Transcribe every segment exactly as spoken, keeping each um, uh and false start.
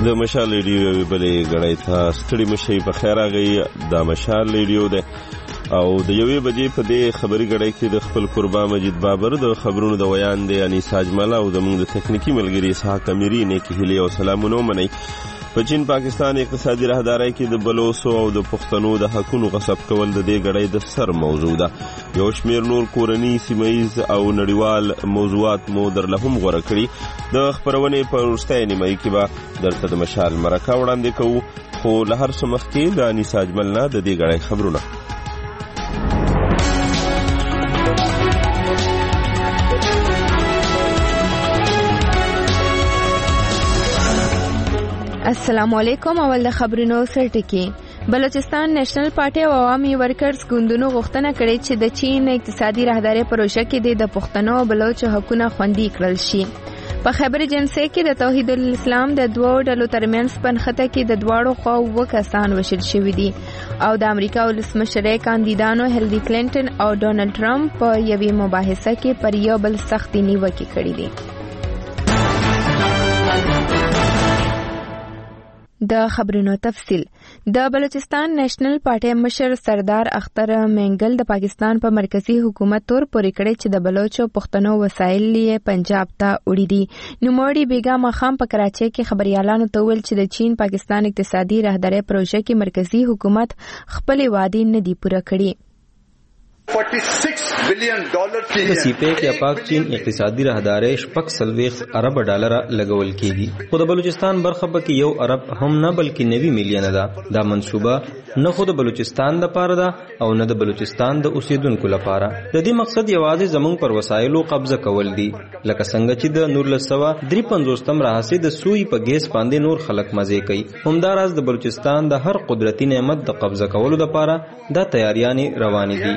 د مشال ریډیو بلې غړی ته ستړي مشي په خیر راغی. دا مشال ریډیو ده او د یوې بجې په دې خبري غړی کې د خپل قربا مجید بابر د خبرونو د ویان دی انیس اجمل او زموږ د تکنیکی ملګری اسحاق امیری نه کې هلي او سلامونه منئ. په چین پاکستان اقتصادي راهدارۍ کې د بلوڅو او د پښتنو د حقونو غصب کول د دې غړی د سر موضوع ده. یو شمیر نور کورنی سیمایز او نړیوال موضوعات مو درله هم غوړه کړي. د خبرونې په وروستۍ نیمایي کې به درته د مشال مرکه وړاندې کوو، خو له هر څه مخکې د انیس اجمل نه د دې غړی خبرونه. السلام علیکم. اول د خبرونو سرټکی. بلوچستان نیشنل پارټي او عوامي ورکرز ګوندونو غوښتنه کړې چې د چین اقتصادي راهدارۍ پروژه کې د پښتنو او بلوچ حقوقونه خوندي کړل شي. په خبر جنسي کې د توحید الاسلام د دوه ډلو ترمنځ پنخته کې د دواړو خواو وکسان وشل شوي دي او د امریکا ولسمشر کاندیدانو هیلری کلینټن او ډونالد ټرمپ په یوې مباحثه کې پر یو بل سختي نیوکې کړې دي. د خبرونو تفصیل. د بلوچستان نیشنل پارټي مشر سردار اختر منګل د پاکستان په مرکزی حکومت تور پورې کړی چې د بلوچو پښتنو وسایل یې پنجاب ته وړي دي. نوموړي بیګا مخام په کراچۍ کې خبريالانو ته ویل چې د چین پاکستان اقتصادي راهدارۍ پروژه کې مرکزی حکومت خپل وعده نه دی پوره کړی. د سیپیک یا پاک چین اقتصادي راهدارۍ شپږ څلوېښت ارب ډالره لګول کیږي، خو د بلوچستان برخه پکې یو ارب هم نه بلکې نوي میلیونه ده. دا منصوبه نه خو د بلوچستان لپاره ده او نه د بلوچستان د اوسیدونکو لپاره. د دې مقصد یوازې زموږ پر وسایلو قبضه کول دي، لکه څنګه چې د نولس سوه درې پنځوستم راهیسې د سوی په ګیس باندې نور خلک مزې کوي. همداراز د بلوچستان د هر قدرتي نعمت د قبضه کولو لپاره دا تیاریانې روانې دي.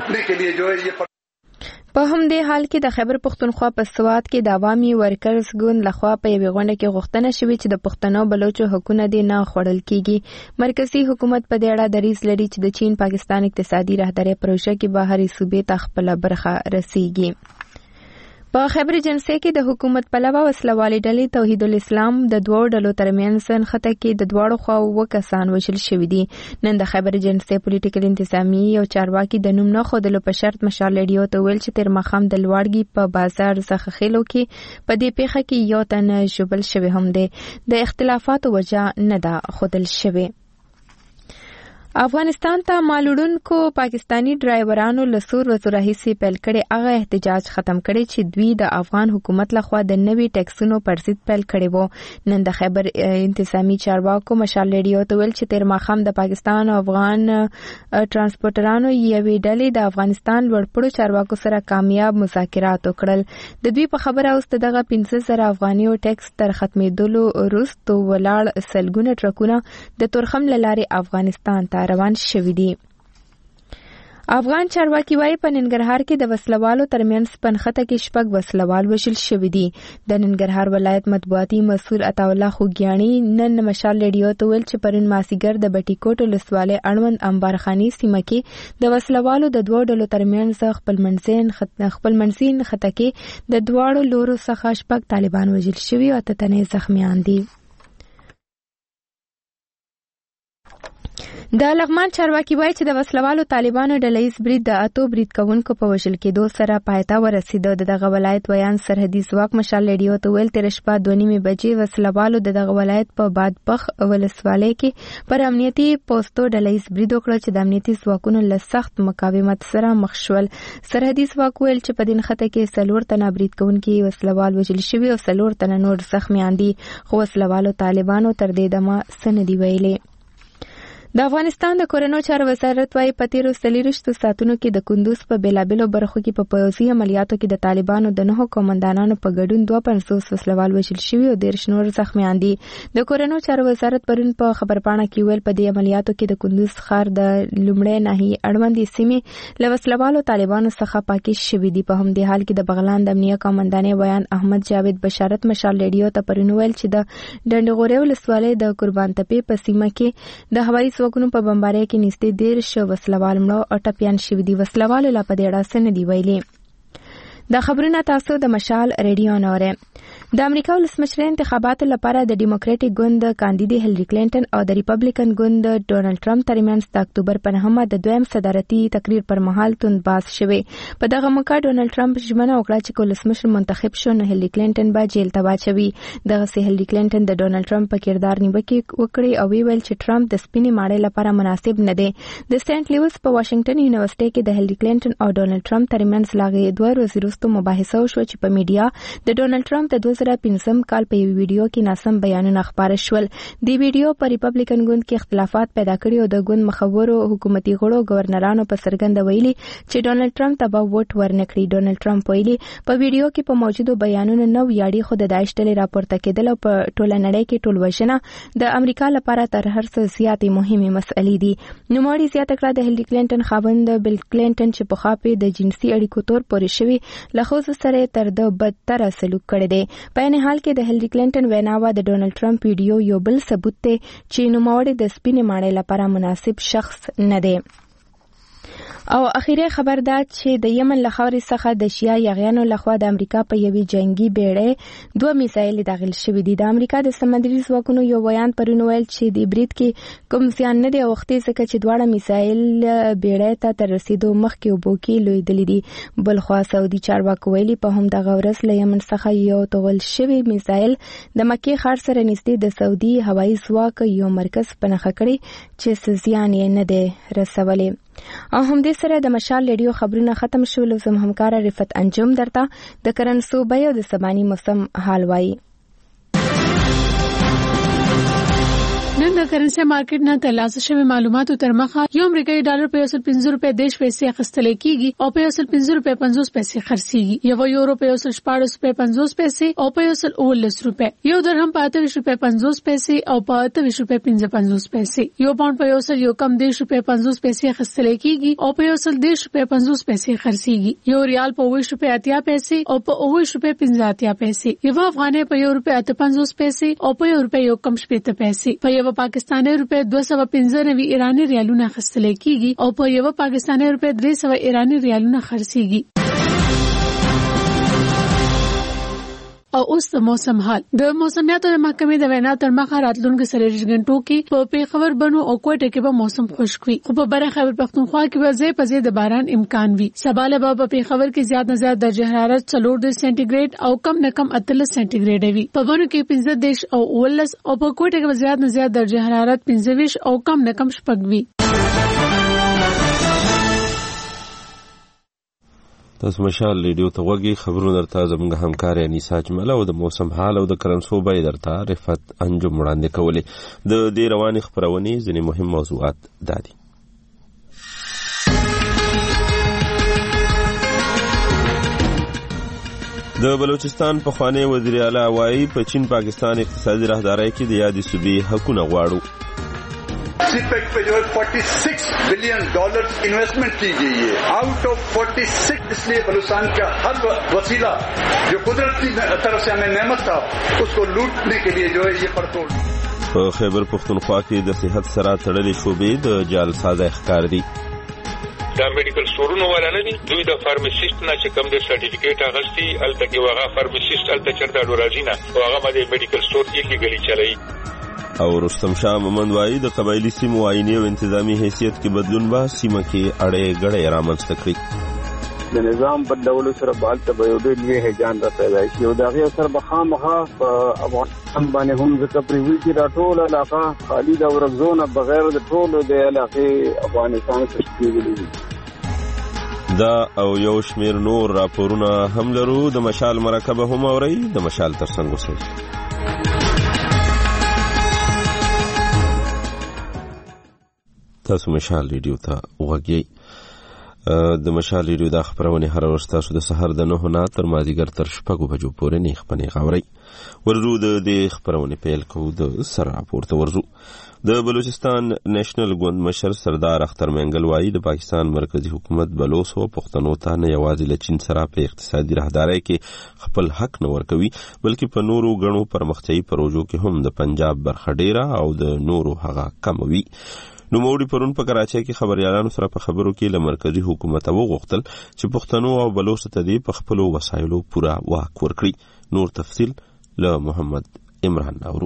په همدې حال کې د خیبر پښتونخوا په سوات کې د عوامي ورکرز ګوند لخوا په یوې غونډه کې غوښتنه شوې چې د پښتنو بلوچو حقوقونه دې نه خوړل کیږي. مرکزی حکومت په دې اړه دریځ لري چې د چین پاکستان اقتصادي راهدارۍ پروژه کې به هرې صوبې ته خپل برخه رسیږي. په خبر جنسي کې د حکومت پلوه وسلوالې ډلې توحید الاسلام د دوه ډلو ترمنځ خطه کې د دواړو خواو وکسان وژل شوي دي. نن د خبر جنسي پولیټیکل انتظامی او چارواکي د نوم نه خودلو په شرط مشال ریډیو ته ویل چې تر مخام د لوړګي په بازار څخه خېلو کې په دې پیښه کې یو تن ژوبل شوی هم دی. د اختلافاتو وجه نه ده خودل شوی. افغانستان ته مالوړونکو پاکستانی ډرایورانو له څو ورځو راهیسې پیل کړی هغه احتجاج ختم کړي چې دوی د افغان حکومت لخوا د نوي ټیکسونو پر ضد پیل کړی وو. نن د خیبر انتظامی چارواکو مشال ریډیو ته ویل چې تیر ماښام د پاکستان او افغان ترانسپورټرانو یوې ډلې د افغانستان لوړپوړو چارواکو سره کامیاب مذاکرات وکړل. د دوی په خبره اوس دغه پنځه زره افغانیو ټیکس تر ختمېدلو وروسته ولاړ سلګونه ټرکونه د تورخم له لارې افغانستان ته روان شوي دي. افغان چارواکي وايي په ننګرهار کې د وسلوالو ترمنځ پنخته کې شپږ وسلوال وژل شوي دي. د ننګرهار ولایت مطبوعاتي مسؤل عطاالله خوګیاڼي نن مشال ریډیو ته ویل چې پرون مازیګر د بټي کوټ ولسوالۍ اړوند انبارخاني سیمه کې د وسلوالو د دوه ډلو ترمنځ خپلمنځي خپلمنځي خطه کې د دواړو لورو څخه شپږ طالبان وژل شوي او اته تنې زخمیان دي. د لغمان چارواکي وایي چې د وسلوالو طالبانو ډلهیز برید د اتو برید کوونکو په وژل کېدو سره پای ته ورسېده. د دغه ولایت ویان سرحدي ځواک مشال ریډیو ته ویل تېره شپه دوه نیمې بجې وسلوالو د دغه ولایت په بادپخ ولسوالۍ کې پر امنیتي پوستو ډلهیز برید وکړ چې د امنیتي ځواکونو له سخت مقاومت سره مخ شول. سرحدي ځواک ویل چې په دې نښته کې څلور تنه برید کوونکي وسلوال وژل شوي او څلور تنه نور زخمیان دي، خو وسلوالو طالبانو تر دې دمه څه نه دي ویلي. د افغانستان د کورنو چارو وزارت وايي په تیرو څلېرویشتو ساعتونو کې د کندوز په بېلابېلو برخو کې په پوځي عملیاتو کې د طالبانو د نهو قومندانانو په ګډون دوه پنځوس وسلوال وژل شوي او دېرش نور زخمیان دي. د کورنو چارو وزارت پرون په خبرپاڼه کې ویل په دې عملیاتو کې د کندوز ښار د لومړۍ ناحیې اړوندې سیمې له وسلوالو طالبانو څخه پاکې شوي دي. په همدې حال کې د بغلان د امنیه قومندانې ویان احمد جاوید بشارت مشال ریډیو ته پرون ویل چې د ډنډغورې ولسوالۍ د قربان تپې په سیمه کې د هوایي ځواکونو په بمبارۍ کې نږدې دېرش وسلوال مړه او ټپیان شوي دي. وسلوالو لا په دې اړه څه نه دي ویلي. د خبرونه تاسو د مشال ریډیو نوره. د امریکا ولسمشر انتخاباتو لپاره د ډیموکراټیک ګوند کاندیدي هیلری کلینټن او د ریپبلیکن ګوند ډونالد ټرمپ ترمنځ د اکتوبر په نهمه د دویم صدارتي تقریر پر مهال توندباز شوی. په دغه موقع ډونالد ټرمپ ژمنه وکړه چې ولسمشر منتخب شو نو هیلری کلینټن به جیل ته واچوي. دغه سه هیلری کلینټن د ډونالد ټرمپ په کردار نیوکه وکړي او ویل چې ټرمپ د سپینې ماړې لپاره مناسب نه دی. د سنت لویس په واشنگټن یونیورسيټي کې د هیلری کلینټن او ډونالد ټرمپ ترمنځ لاغې دوه ورځې وروسته مباحثه وشوه چې په میډیا د ډونالد ټرمپ د دوه زره پنځم کال په یو ویډیو کې ناسم بیانونه خپاره شول. د ویډیو په ریپبلیکن ګوند کې اختلافات پیدا کړي او د ګوند مخورو حکومتي غړو گورنرانو په څرګنده ویلي چې ډونالد ټرمپ ته به ووټ ورنکړي. ډونالد ټرمپ ویلي په ویډیو کې په موجودو بیانونو نو یاړي خو د داعش ډلې راپورته کېدل او په ټوله نړۍ کې ټول وژنه د امریکا لپاره تر هر څه زیاتې مهمه مسئلې دي. نوموړي زیاته کړه د هیلری کلینټن خاوند بل کلینټن چې په خاپې د جنسي اړیکو تور پورې شوی له ښځو سره تر د بدتر سلوک کړی دی. په ان حال کې د هیلری کلینټن ویناوه د ډونالد ټرمپ ویډیو یو بل ثبوت دی چې نوموړی د سپینې ماړې لپاره مناسب شخص نه دی. او اخیری خبر دا چې د یمن له خاورې څخه د شیا یغیانو لخوا د امریکا په یوې جنگي بیړۍ دوه میسایل داخل شوي دي. د امریکا د سمندري ځواکونو یو بیان پرون ویل چې د برید کې کوم زیان نه دی اوختي ځکه چې دواړه میسایل بیړۍ ته تر رسیدو مخکې اوبو کې لویدلي دي. بل خوا سعودي چارواکو ویلي په همدغه ورځ له یمن څخه یو توغل شوی میسایل د مکې ښار سره نږدې د سعودي هوایي ځواک یو مرکز په نښه کړی چې زیان یې نه دی رسولی. او همدې سره د مشال ریډیو خبرونه ختم شول. زم همکار رفت انجم درته د کرنسو بیو د سبانی موسم حال وایي. نن د کرنسي مارکیټ نه ترلاسه شوی معلوماتو تر مخه یو امریکایي ډالر په یو سل پنځه روپۍ دیش پیسې اخیستل کیږي او په یو سل پنځه روپۍ پنځوس پیسې خرڅیږي. یو یورو په یو سل شپاړس روپۍ پنځوس پیسې او په یو سل اوولس روپۍ. یو درهم په اته ویشت روپۍ پنځوس پیسې او په اته ویشت روپۍ پنځه پنځوس پیسې. یو پاونډ په یو سل یو کم دیش روپۍ پنځوس پیسې اخیستل کیږي او په یو سل دیش روپۍ پنځوس پیسې خرڅیږي. یو ریال په اووه روپۍ اتیا پیسې او په اووه روپۍ پنځه اتیا پیسې. یو افغانۍ په یو روپۍ اته پنځوس پیسې او په یو روپۍ یو کم شپېته پیسې. په یو پاکستاني روپۍ دوه سوه پنځه نوي ایراني ریالونه اخیستل کیږي او په یو پاکستاني روپۍ درې سوه ایراني ریالونه خرڅیږي. او اوس د موسم حال. د موسمیاتو د محکمې د وینا تر مخه راتلونکو څلوېښت غنټو کې په پیښور بنو او کوټه کې به موسم خشک وي خو په بره خیبر پختونخوا کې به ځای په ځای د باران امکان وي. سبا له به په پیښور کې زیات نه زیات درجه حرارت څلور د سانتیګریډ او کم نه کم اتلس سانتیګریډ وي. په بنو کې پنځه دیش او اولس او په کوټه کې به زیات نه زیات درجه حرارت پنځه ویشت او کم نه کم شپږ وي. تاسو مشال ریډیو ته وګورئ. خبرونه درته زموږ همکار انیسا اجمل او د موسم حال او د کرنسو بیې درته رفت انجم وړاندې کولې. د دې روانې خپرونې ځینې مهم موضوعات دا دي. د بلوچستان پخوانی وزیر اعلی وایي په چین پاکستان اقتصادي راهدارۍ کې د یادې صوبې حقونه غواړو. सीपेक पे जो है छियालीस बिलियन डॉलर इन्वेस्टमेंट की गई है. आउट ऑफ छियालीस इसलिए बलूचिस्तान का हर वसीला जो कुदरती तरफ से हमें नेमत था उसको लूटने के लिए जो है ये पड़तोड़. په خیبر پختونخوا کې د صحت سره تړلې شوبې د جعلسازۍ ښکار دي. دا میډیکل سټورونه ولا نه دي. دوی د فارماسیست نه چې کوم د سرټیفیکیټ اغستی الته کې واغه فارماسیست الته چرته ډورازینا واغه باندې میډیکل سټور کې غلي چلایي. او رستم شاه محمد وایي د قبایلی سیمو آئینی او انتظامی حیثیت کې بدلون به سیمه کې اړې غړې رامنځته کړي. د نظام بدلولو سره بالته به یو ډېر لوی هیجان را پیدا شي او د هغې اثر به خامخا په افغانستان باندې هم ځکه پرې وي چې دا ټوله علاقه خالي ده او رګزونه بغیر د ټولو د علاقې افغانستان تشکیلېدلي دي. دا او یو شمیر نور راپورونه هم لرو. د مشال مرکبه هم اورئ. د مشال تر څنګ اوسئ. تاسو مشال ریډیو ته وګورئ. د مشال ریډیو د خبرونه هر ورځ تاسو د سحر د نه نه تر مازیګر تر شپږو بجو پورې نه خپنې غوړی ورزو د خبرونه پیل کو د سر راپورته ورزو. د بلوچستان نېشنل ګوند مشر سردار اختر منګل وایي د پاکستان مرکزی حکومت بلوچ او پښتنو ته نه یوازې له چین سره په اقتصادي راهدارۍ کې خپل حق نه ورکوي بلکې په نورو غنو پرمختیايي پروژو کې هم د پنجاب برخه ډیره او د نورو هغه کم وي. نوموړي پرون په کراچۍ کې خبريالانو سره په خبرو کې له مرکزي حکومت وغوښتل چې پښتنو او بلوچ ته دې په خپلو وسایلو پوره واک ورکړي. نور تفصیل له محمد عمران ناورو.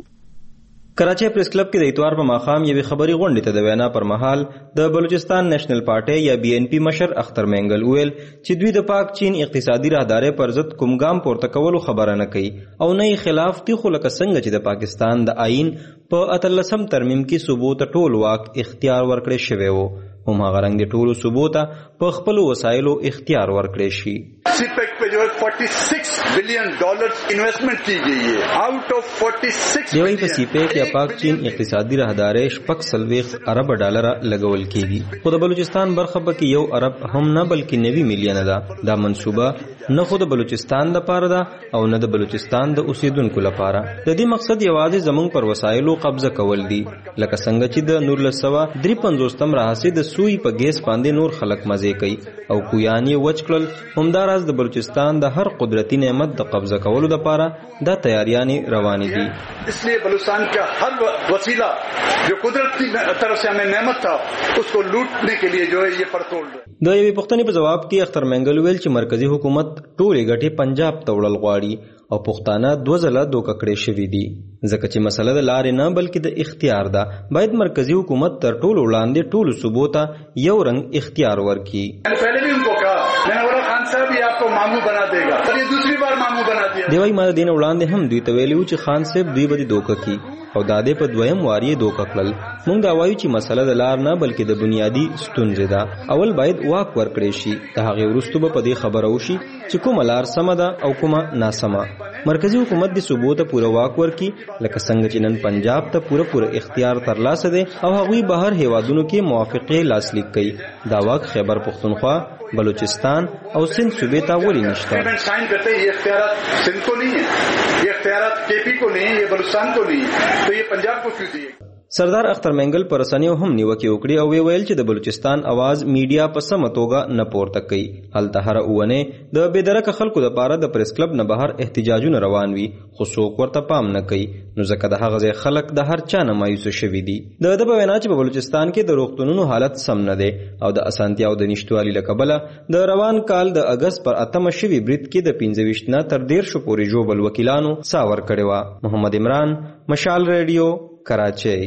کراچۍ پریس کلب کې د اتوار په ماښام یوې خبري غونډې ته د وینا پر مهال د بلوچستان نېشنل پارټي یا بي ان پي مشر اختر مینګل ویل چې دوی د پاک چین اقتصادي راهدارۍ پر ضد کوم ګام پورته کولو خبره نه کوي او نه یې خلاف دي، خو لکه څنګه چې د پاکستان د آئین په اتلسم ترمیم کې صوبو ته ټول واک اختیار ورکړی شوی و، هماغه رنګ د ټولو صوبو ته په خپلو وسایلو اختیار ورکړی شي. सीपेक पे जो है छियालीस बिलियन डॉलर इन्वेस्टमेंट की गई है आउट ऑफ छियालीस دیوی په سیپیک یا پاک چین اقتصادي راهدارۍ شپږ څلوېښت ارب ډالره لګول کیږي، خو د بلوچستان برخه پکې یو ارب هم نه بلکې نوي میلیونه ده. دا منصوبه نه خو د بلوچستان لپاره ده او نه د بلوچستان د اوسیدونکو لپاره. د دې مقصد یوازې زموږ پر وسایلو قبضه کول دي، لکه څنګه چې د نولس سوه درې پنځوستم راهیسې د سوی په ګیس باندې نور خلک مزې کوي او کویان یې وچ کړل. همداراز د بلوچستان د هر قدرتی نعمت د قبضه کولو لپاره دا تیاریانې روانې دي. इसलिए बलूचिस्तान का हर वसीला जो कुदरत की तरफ से हमें नेमत था उसको लूटने के लिए जो है ये पड़तोड़. د یوې پوښتنې په جواب کې اختر مینګل ویل چې مرکزی حکومت ټولې ګټې پنجاب ته وړل غواړي او پښتانه دوه ځله دوکه کړې شوي دي، ځکه چې مسله د لارې نه بلکې د اختیار ده. باید مرکزی حکومت تر ټولو وړاندې ټولو صوبو ته یو رنګ اختیار ورکړي. पहले भी उनको कहा मैंने बोला खान साहब ये आपको मामू बना देगा, पर ये दूसरी बार मामू बना दिया. دیوی ما دین وړاندې هم دوی ته ویلو چې خان صاحب دوی به دوکه کی او دادې په دویم واری دوکه کړل. موږ دا وایو چې مسله د لار نه بلکې د بنیادی ستونزې ده. اول باید واک ورکړي شي، د هغې وروسته به په دې خبره وشي چې کومه لار سمه ده او کومه ناسمه. مرکزی حکومت د صوبو ته پوره واک ورکړي، لکه څنګه چې نن پنجاب ته پوره پوره اختیار ترلاسه دی او هغوی بهر هیوادونو کې موافقې لاسلیک کوي. دا واک خیبر پختونخوا، بلوچستان او سندھ صوبے ته ولې نشته؟ साइन करते हैं ये इख्तियारात सिंध को नहीं है, ये इख्तियारात केपी को नहीं है, ये बलूचिस्तान को नहीं है, तो ये पंजाब को क्यों दिए? سردار اختر مینګل پر رسنیو هم نیوکې وکړي او ویل چې د بلوچستان आवाज میډیا په سمه توګه نه پورته کوي. هلته هر اونه د بېدرکه خلکو لپاره د پریس کلب نه بهر احتجاجونه روان وي، خو څوک ورته پام نه کوي، نو ځکه د هغه ځای خلک د هر چا نه مایوسه شوي دي. د ده په وینا چې په بلوچستان کې د روغتونونو حالت سم نه دی او د اسانتیاو د نشتوالي له کبله د روان کال د اګست پر اتمه شوي برید کې د پنځه ویشت نه تر دېرشو پورې ژوبل وکیلانو ساه ورکړې وه. محمد عمران، مشال ریډیو، کراچۍ.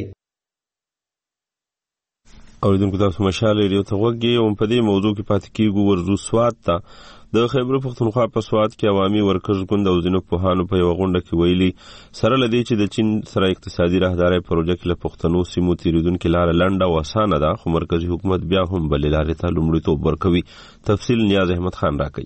اوریدونکو تاسو مشال ریډیو ته غوږ یې او په دې موضوع کې پاتې کیږو. ورځو سوات ته د خیبر پښتونخوا په سوات کې عوامي ورکرز ګوند او ځینو پوهانو په یوه غونډه کې ویلي سره له دې چې د چین سره اقتصادي راهدارۍ پروژه کې له پښتنو سیمو تېرېدونکې لاره لنډه او اسانه ده، خو مرکزي حکومت بیا هم بلې لارې ته لومړیتوب ورکوي. تفصیل نیاز احمد خان راکوي.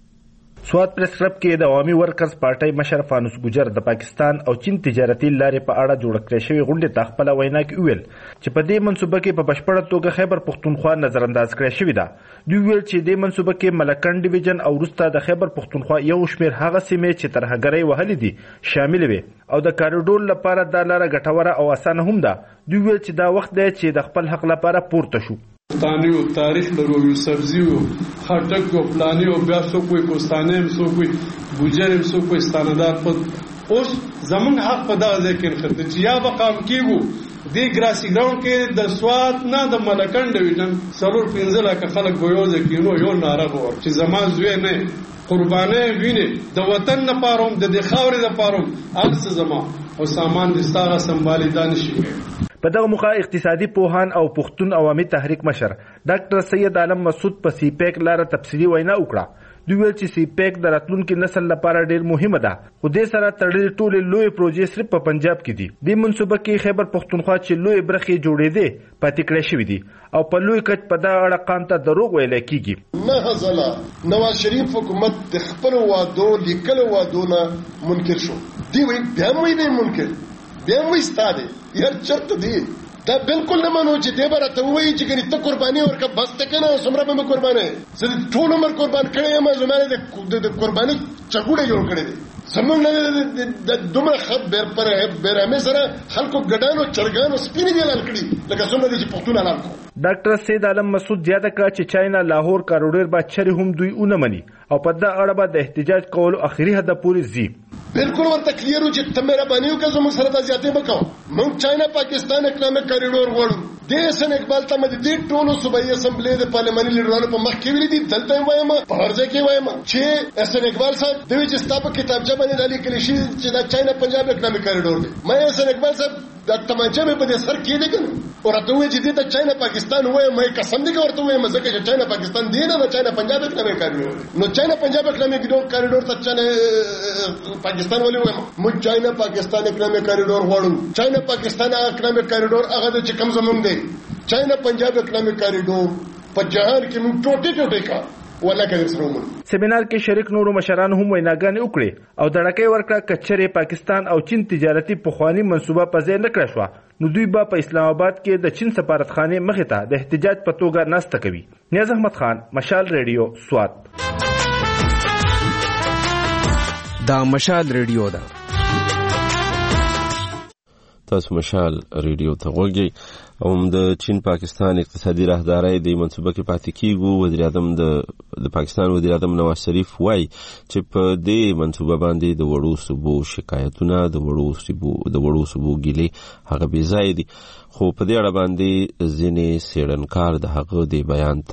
سوات پریس کلب کې د عوامي ورکرز پارټۍ مشر فانوس ګجر د پاکستان او چین تجارتي لارې په اړه جوړ کړې شوې غونډې ته خپله وینا کې وویل چې په دې منصوبه کې په بشپړه توګه خیبر پښتونخوا نظر انداز کړې شوې ده. دوی ویل چې دې منصوبه کې ملکن ډیویژن او وروسته د خیبر پښتونخوا یو شمېر هغه سیمې چې ترهګرۍ وهلې دي شامل وي او د کاریډور لپاره دا لاره ګټوره او اسانه هم ده. دوی ویل چې دا وخت دی چې د خپل حق لپاره پورته شو. پښتانه تاریخ لرو، یو سبزیو خټک او پلاني او بیا سو کوئی کوستانه هم سو کوئی ګوجر هم سو کوئی ستاندار په اوس زمون حق په دغه ځکه خدای چې یا بقام کیږو دی ګراسي ګراوند کې د سوات نه د ملکن ډیویژن سرور پنځله ک خلک ګویوځ کینو یو ناره وور چې زما زوی نه قربانه ویني د وطن نه پاروم د خاورې د پاروم ارس زما او سامان دستاغه سنبالي دانشي. په دغه موخه اقتصادي پوهان او پښتون عوامي تحریک مشر ډاکټر سید عالم مسعود په سی پیک لاره تفصیلي وینا وکړه. دوی ویل چې سی پیک د راتلونکي نسل لپاره ډېر مهمه ده، خو دې سره تړلې ټولې لویې پروژې صرف په پنجاب کې دي. دې منصوبه کې خیبر پښتونخوا چې لویې برخې جوړېدې پاتې کړې شوي دي او په لوی کچ په دغه اړه قام ته دروغ ویلی کېږي. نه ځله نواز شریف حکومت د خپلو وعدو لیکلو وعدو نه منکر شو. دی وایي بیا هم وایي دی منکر بیا هم وایي ستا دی یار چرته دی. دا بالکل نه منو چې دی به راته ووایي چې ګنې ته قرباني ورکړه بس ته که نه څومره به مې قربانۍ زه د ټول عمر قربان کړی یم. زما نه د قرباني چغوډه جوړ کړی دی. زموږ نه د دومره ښه بېرحمۍ سره خلکو ګډانو چرګانو سپینې دي حلال کړي لکه څومره دي چې پښتون حلال کړو. ډاکټر سید عالم مسعود زیاته کړه چې چاینا لاهور کاروډیر به چرې هم دوی ونه مني او په دغه اړه به د احتجاج کولو اخري هدف پورې ځي. بالکل ورته کلیر و چې ته مهرباني وکړه زموږ سره دا زیاتې مه کوه. موږ چاینا پاکستان اکنامک کاریډور غواړو د حسن اقبال ته مې د ټولو صوبایي اسمبلی د پارلماني لیډرانو په مخ کې ویلي دي دلته وایم په هرځه کې وایم چې حسن اقبال صاحب دوی چې ستاسو کتابچه باندې د لیکل شي چې دا چاینا پنجاب اکنامي کریډور دی مې حسن اقبال صاحب دا تمانچه مې په دې سر کې دی کنه ورته وایي چې د چاینا پاکستان وایم مې قسم دې ورته وایم ځکه چې چاینا پاکستان دی نه چاینا پنجاب اکنامي کریډور نو چاینا پنجاب اکنامي کریډور ته چاینا پاکستان ولې وایم مو چاینا پاکستان اکنامي کریډور غواړو چاینا پاکستان اکنامي کریډور هغه د چکم زمون دی چاینا پنجاب اکنامي کریډور په جهان کې موږ ټوټه ټوټه کا سیمینار کې شریک نورو مشران هم ویناګانې وکړي او دړکې ورکړه کچره پاکستان او چین تجارتي پخوانی منصوبه په ځای نه کړې شو نو دوی به په اسلام آباد کې د چین سفارتخانه مخې ته د احتجاج په توګه ناسته کوي. نیاز احمد خان، مشال ریډیو، سوات. دا مشال ریډیو ده. تاسو مشال ریډیو ته غوږی او د چین پاکستان اقتصادي راهدارۍ د منصوبه کې پاتې کیږو. وزیر اعظم د د پاکستان وزیر اعظم نواز شریف وایي چې په دې منصوبه باندې د وړو صوبو شکایتونه د وړو صوبو د وړو صوبو ګیلې هغه بې ځای دي، خو په دې اړه باندې ځینې څېړنکار د هغه د بیان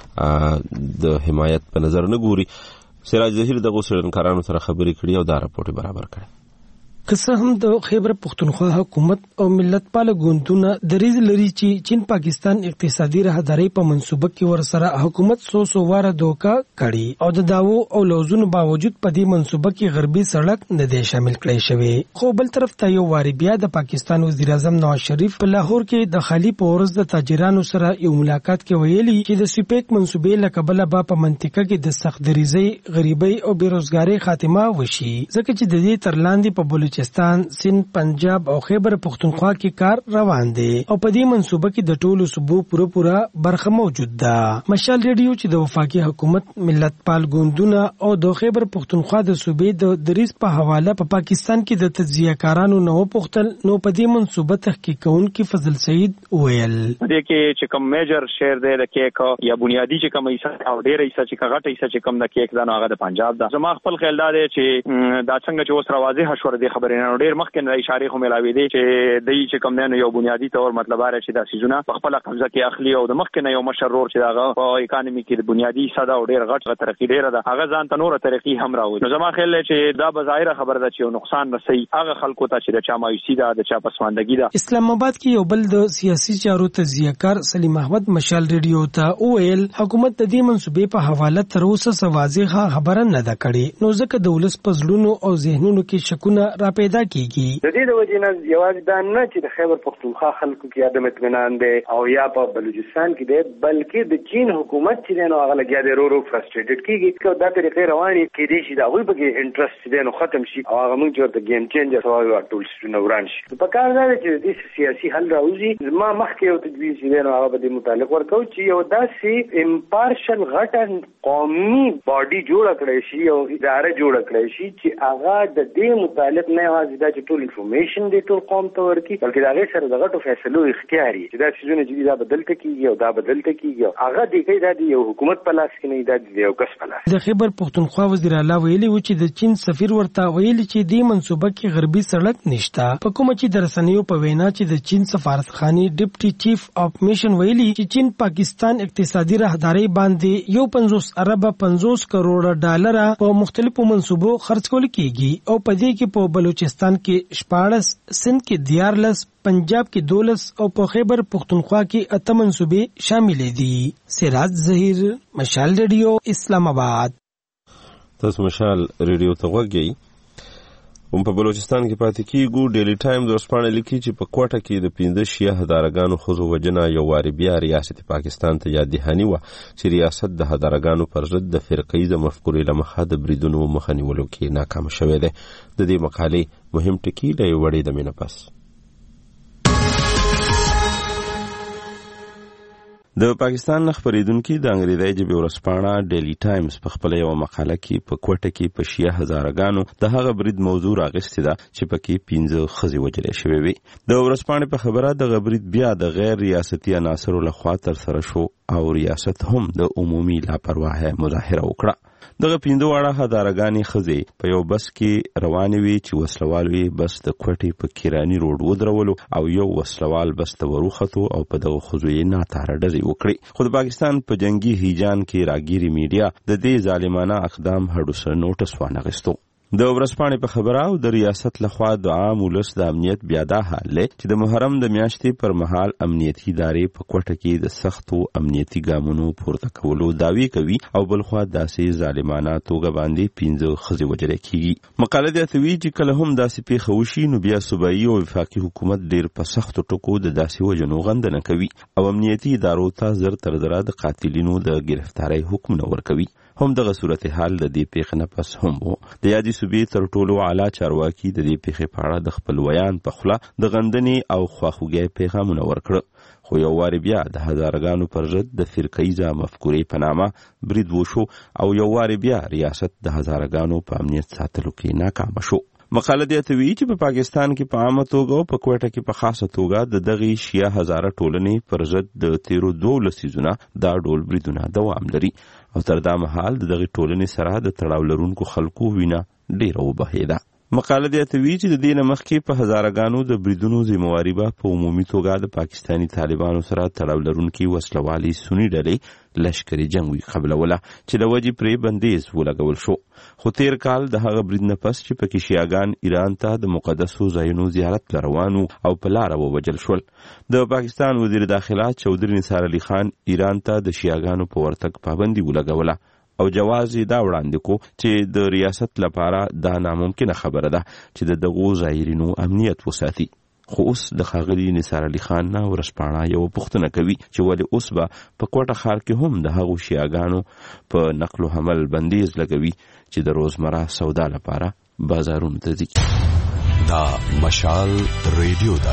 ته د حمایت په نظر نه ګوري. سراج ظهیر دغه څېړنکارانو سره خبرې کړي او دا راپورټ برابر کړی. که څه هم د خیبر پختونخوا حکومت او ملت پال ګوندونه دریز لري چې چین پاکستان اقتصادي راهدارۍ په منصوبه کې ورسره حکومت سو سو واره دوکا کړي او د داوو او لوزونو باوجود په دې منصوبه کې غربي سړک نه دی شامل کړی شوی. خو بل طرف ته یو واری بیا د پاکستان وزیر اعظم نواز شریف په لاهور کې د خالی پورز د تاجرانو سره یو ملاقات کې ویلي چې د سپیک منصوبې لکبله با په منطقه کې د سخت دریزۍ، غریبۍ او بیروزګارۍ خاتمه وشي، ځکه چې د دې تر لاندې په بلوچستان، سند، پنجاب او خیبر پختونخوا کې کار روان دی او په دې منصوبه کې د ټولو صوبو پوره پوره برخه موجود ده. مشال ریډیو چې د وفاقي حکومت ملت پال ګوندونه او د خیبر پختونخوا د صوبې د دریز په حواله په پا پاکستان کې د تجزیه کارانو نو پختل نو په دې منصوبه تحقیق کوونکي فضل سعید ویل دې کې چې کوم میجر شیر دی د کیک یا بنیادی چې کوم ایسه او ډېر ایسه چې کغټ ایسه چې کوم د کیک دا هغه د پنجاب ده. زما خپل خیال دا دی چې دا څنګه چې اوس راوځي حشور دی خبرې نه ډېر مخکې نه اشاره خو ملاوي دي چې دای چې کوم نه یو بنیادی تور مطلب لري چې د سيزونه په خپل قبضه کې اخلي او د مخکې نه یو مشرور چې داغه په اکانومي کې بنیادی ساده او ډېر غټ ترقی ډېر ده هغه ځان ته نور ترقی هم راوړي. نو زما خیال چې دا بظاهر خبره ده چې نقصان رسي هغه خلکو ته چې د چا مایوسی ده د چا پسماندګي ده. اسلام آباد کې یو بل د سیاسي چارو تجزیه کار سلیم احمد مشال ریډیو ته ویل حکومت د دې منصوبې په حواله تر اوسه واضحه خبره نه ده کړې، نو ځکه د ولس په زړونو او ذهنونو کې شکونه را پیدا کیږي. د دې د وجې نه یوازې دا نه چې د خیبر پختونخوا خلکو کې عدم اطمینان دی او یا په بلوچستان کې دی، بلکې د چین حکومت چې دی نو هغه لګیا دی رو رو فرستریټډ کیږي که دا طریقې روانې کېدای شي د هغوی پکې انټرسټ چې دی نو ختم شي او هغه موږ چې ورته گیم چینجر وایو ټول سیسټمونه وران شي. په کار دا دی چې د دې سیاسي حل راوځي. زما مخکې یو تجویز چې دی نو هغه به دې متعلق ورکوو چې یو داسې امپارشل غټه قومي باډي جوړه کړی شي او اداره جوړه کړی شي چې هغه د دې متعلق نه یوازې دا چې ټول انفارمیشن دی ټول قوم ته ورکړي، بلکې د هغې سره د غټو فیصلو اختیار چې دا څیزونه چې دا بدلته کېږي او دا بدلته کېږي او هغه دی کوي دا د یو حکومت په لاس کې نه دا د یو کس په لاس. د خیبر پختونخوا وزیر اعلی ویلي و چې د چین سفیر ورته ویلي چې دې منصوبه کې غربي سړک نشته، په کومه چې د رسنیو په وینا چې د چین سفارتخانې ډیپټي چیف اف میشن ویلي چې چین پاکستان اقتصادي راهدارۍ باندې یو پنځوس اربه پنځوس کروڑه ډالر په مختلفو منصوبو خرڅ کول کېږي او په دې کې په بلوچستان کې شپاړس، سند کې دیارلس، پنجاب کې دولس او په خیبر پختونخوا کې اته منصوبې شامل دي. سراج ظهیر، مشال ریډیو، اسلام آباد. تاسو مشال ریډیو ته غوږی. هم په بلوچستان کې پاتې کیږو. ډیلی ټایم د ورځپاڼې لیکي چې په کوټه کې د پنځه شیه هدارګانو ښځو وژنه یو وارې بیا ریاست پاکستان ته یاد دهاني وه چې ریاست د هدارګانو پر ضد د فرقیزه مفکورې له مخه د بریدونو مخه نیولو کې ناکام شوی دی. د دې مقالې مهم ټکي له یو وړې دمې نه پس د پاکستان نه خپرېدونکي د انګریزي ژبې ورځپاڼه ډیلی ټایمز په خپله یوه مقاله کې په کوټه کې په شیه هزارګانو د هغه برید موضوع راغستې ده چې پکې پنځه ښځې وژلې شوې وې. د ورځپاڼې په خبره دغه برید بیا د غیر ریاستي عناصرو لخوا ترسره شو او ریاست هم د عمومي لاپرواهۍ مظاهره وکړه. دغه پینځه واړه هدارګانې ښځې په یو بس کې روانې وې چې وسلوال وي بس د کوټې په کیراني روډ ودرولو او یو وسلوال بس ته وروختو او په دغه ښځو یې ناتاره ډزې وکړې. خو د پاکستان په جنگي هیجان کې راګیري میډیا د دې ظالمانه اقدام هډو سره نوټس وانغستو. د ورځپاڼې په خبره او د ریاست لخوا د عام ولس د امنیت بیا دا حال دی چې د محرم د میاشتې پر مهال امنیتي ادارې په کوټه کې د سختو امنیتي ګامونو پورته کولو دعوی کوي او بلخوا داسې ظالمانه توګه باندې پنځه ښځې وژل کیږي. مقاله زیاتوي چې کله هم داسې پیښه وشي نو بیا صوبایي او وفاقي حکومت ډیر په سختو ټکو د داسې وژنو غندنه کوي او امنیتي ادارو ته زر تر زره د قاتلینو د گرفتارۍ حکمونه ورکوي. هم دغه صورتحال د دې پیښې نه پس هم وو. د یادې صوبې تر ټولو اعلی چارواکي د دې پیښې په اړه د خپل ویان په خوله د غندنې او خواخوږۍ پیغامونه ورکړه. خو یو وارې بیا د هزارګانو پر ضد د فرقهیزه مفکورې په نامه برید وشو او یو وارې بیا ریاست د هزارګانو په امنیت ساتلو کې ناکامه شو. مقاله زیاتوي چې په پاکستان کې په عامه توګه او په کوټه کې په خاصه توګه د دغې شیعه هزاره ټولنې پر ضد د تیرو دوو لسیزونه دا ډول بریدونه دوام لري او تر دا مهال د دغې ټولنې سره د تړاو لرونکو خلکو وینه ډیره وبهېده. مقاله زیاتوي چې د دې نه مخکې په هزارګانو د بریدونو ذمهواري به په عمومي توګه د پاکستاني طالبانو سره تړاو لرونکي وسلوالې سني ډلې لشکري جنگ وی قبلوله چې د وجې پرې بندیز ولګول شو. خو تیر کال د هغه برید نه پس چې پکې شیعاګان ایران ته د مقدسو ځایونو زیارت لروانو او په لاره ووجل شول. د پاکستان وزیر داخله چودري نثار علي خان ایران ته د شیعاګانو په ورتګ پابندي ولګوله او جواز دا وړاندې کو چې د ریاست لپاره دا ناممکنه خبره ده چې د دغو ظاهرینو امنیت وساتي. خو اوس د ښاغلي نثار علي خان نه ورځپاڼه یوه پوښتنه کوي چې ولې اوس به په کوټه ښار کې هم د هغو شیعاګانو په نقل و حمل بندیز لګوي چې د روزمره سودا لپاره بازارونو ته ځي. دا مشال ریډیو ده.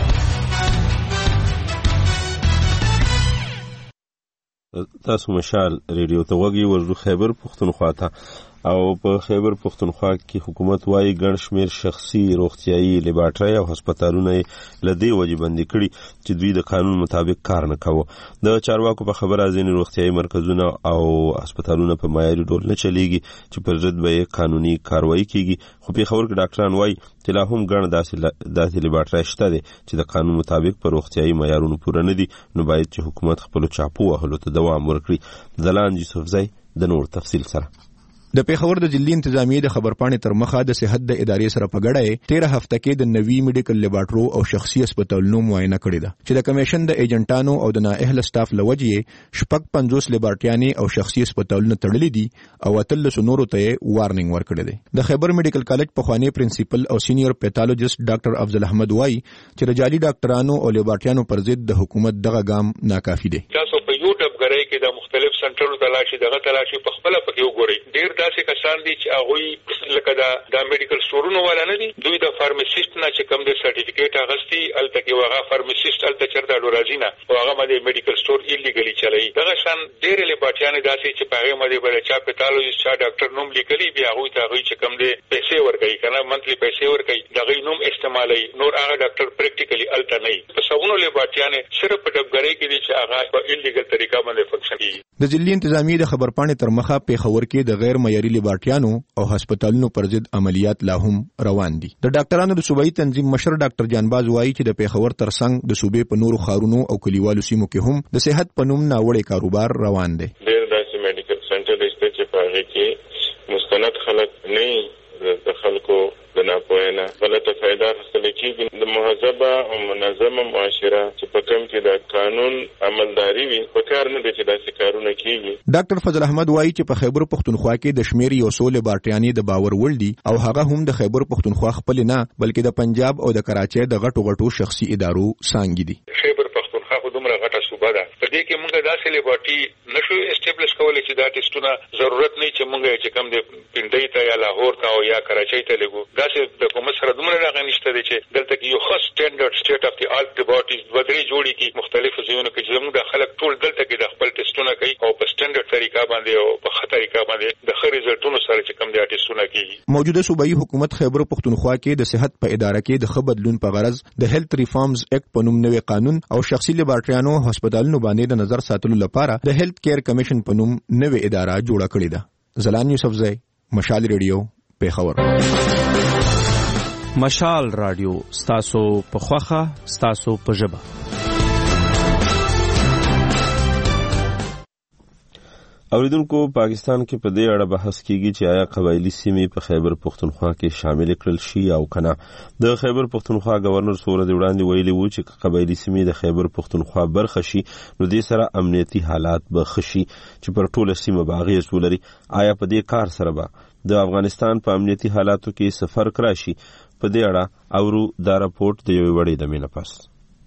تاسو مشال ریډیو ته وګورئ. ورځو خیبر پښتونخوا ته او په خیبر پښتونخوا کې حکومت وايي ګڼ شمېر شخصي روغتیايي لیبارټرۍ او هسپتالونه یې له دې وجې بندي کړي چې دوی د قانون مطابق کار نه کوه. د چارواکو په خبره ځینې روغتیايي مرکزونه او هسپتالونه په معیاري ډول نه چلیږي چې پر ضد به یې قانوني کاروایي کیږي. خو پېښور کې ډاکټران وايي چې لا هم ګڼ داسې لیبارټرۍ شته دي چې د قانون مطابق په روغتیايي معیارونو پوره نه دي. نو باید چې حکومت خپلو چاپو وهلو ته دوام ورکړي. ځلاند یوسفزی د نور تفصیل سره. د پیښور د جلدی انتظامیې د خبرپاڼې تر مخه د صحت د ادارې سره په ګډه تیره هفته کې د نوي میډیکل لیبارټرو او شخصي هسپتالونو معاینه کړې ده چې د کمیشن د ایجنټانو او د نااهله سټاف لوجې شپږ پنځوس لیبارټریانې او شخصي هسپتالونه تړلې دي او اتلس نورو ته وارننګ ورکړی دی. د خیبر میډیکل کالج پخوانی پرنسپل او سینیئر پیتالوجیست ډاکټر افضل احمد وایي چې د جعلي ډاکټرانو او لیبارټریانو پر ضد د حکومت دغه ګام ناکافي دی. تاسو په یوټیوب غړی کې د مختلف سنټرونو تلاشي دغه تلاشي په خپل پکې وګورئ. ډیر داسې کسان دي چې هغه لکه دا د میډیکل سټورونو والا نه دي، دوی د فارماسیست نه چې کوم د سرټیفیکیټ اغستی الته کې وغه فارماسیست الته چرته ډورازي نه هغه باندې میډیکل سټور ایلیګلی چلایي. دغه شان ډیر لیبارټریان داسې چې په هغه باندې بل چا پیتالوجیست چا ډاکټر نوم لیکلی بیا هغه ته هغه چې کوم دي پیسې ورکړي کنه منتلی پیسې ورکړي دغه نوم استعمالي. نور هغه ډاکټر پریکټیکلی الته نه په سونو لیبارټریان صرف په ډبګری کې دي چې هغه په ایلیګل طریقه باندې فنکشن کوي. د جلدی انتظامیې د خبرپاڼې تر مخه پیښور کې د غیر معیاري لیبارټریانو او هسپتالونو پر ضد عملیات لا هم روان دي. د ډاکټرانو د صوبایي تنظیم مشر ډاکټر جانباز وایي چې د پیښور ترڅنګ د صوبې په نورو ښارونو او کلیوالو سیمو کې هم د صحت په نوم ناوړه کاروبار روان دی. ډېر داسې میډیکل سنټر شته چې په هغه کې مستند خلک نه د خلکو د ناپوهنه غلطه فایده اخیستل کېږي. د مهذبه او منظمه معاشره چې په کوم کې د قانون عملداري وي په کار نه دي چې داسې کارونه کېږي. ډاکټر فضل احمد وایي چې په خیبر پښتونخوا کې د شمیر یو څو لیبارټریانې د باور وړ دي او هغه هم د خیبر پښتونخوا خپل نه بلکې د پنجاب او د کراچۍ د غټو غټو شخصي ادارو څانګې دي. خیبر پښتونخوا خو دومره غټه صوبه ده، په دې کې موږ داسې لیبارټري نشو اسټابلیش کولی چې دا ټیسټونه ضرورت نه چې موږ چې کوم د پنډۍ ته یا لاهور ته او یا کراچۍ ته لګو. داسې د حکومت سره دومره راغلی نشته دی چې دلته کې یو ښه سټینډرډ سټیټ اف دی آرټ لیبارټریز دوه درې جوړې کړي مختلفو ځایونو کې چې زموږ د خلک ټول دلته کې د خپل ټیسټونه کوي او په سټینډرډ طریقه باندې او په ښه طریقه باندې د ښه ریزلټونو سره چې کوم د ټیسټونه کېږي. موجوده صوبایي حکومت خیبر پښتونخوا کې د صحت په اداره کې د ښه بدلون په غرض د هیلث ریفارمز اکټ په نوم نوی قانون او شخصي لیبارټریانو هسپتالونو باندې باندې د نظر ساتلو لپاره د هیلث کیر کمیشن په نوم نوې اداره جوړه کړې ده. زلان یوسفزی، مشال ریډیو، پیښور. مشال رادیو ستاسو په خوخه ستاسو په ژبه. اوریدونکو، پاکستان کې په دې اړه بحث کیږي چې آیا قبایلی سیمې په خیبر پختونخوا کې شامل کړل شي او کنه. د خیبر پختونخوا گورنر څو ورځې وړاندې ویلي وو چې قبایلی سیمې د خیبر پختونخوا برخه شي نو دې سره امنیتي حالات به ښه شي چې پر ټوله سیمه به اغېز ولري. آیا په دې کار سره به د افغانستان په امنیتي حالاتو کې څه فرق راشي؟ په دې اړه اورو دا راپورټ د یوې وړې دمې نه پس.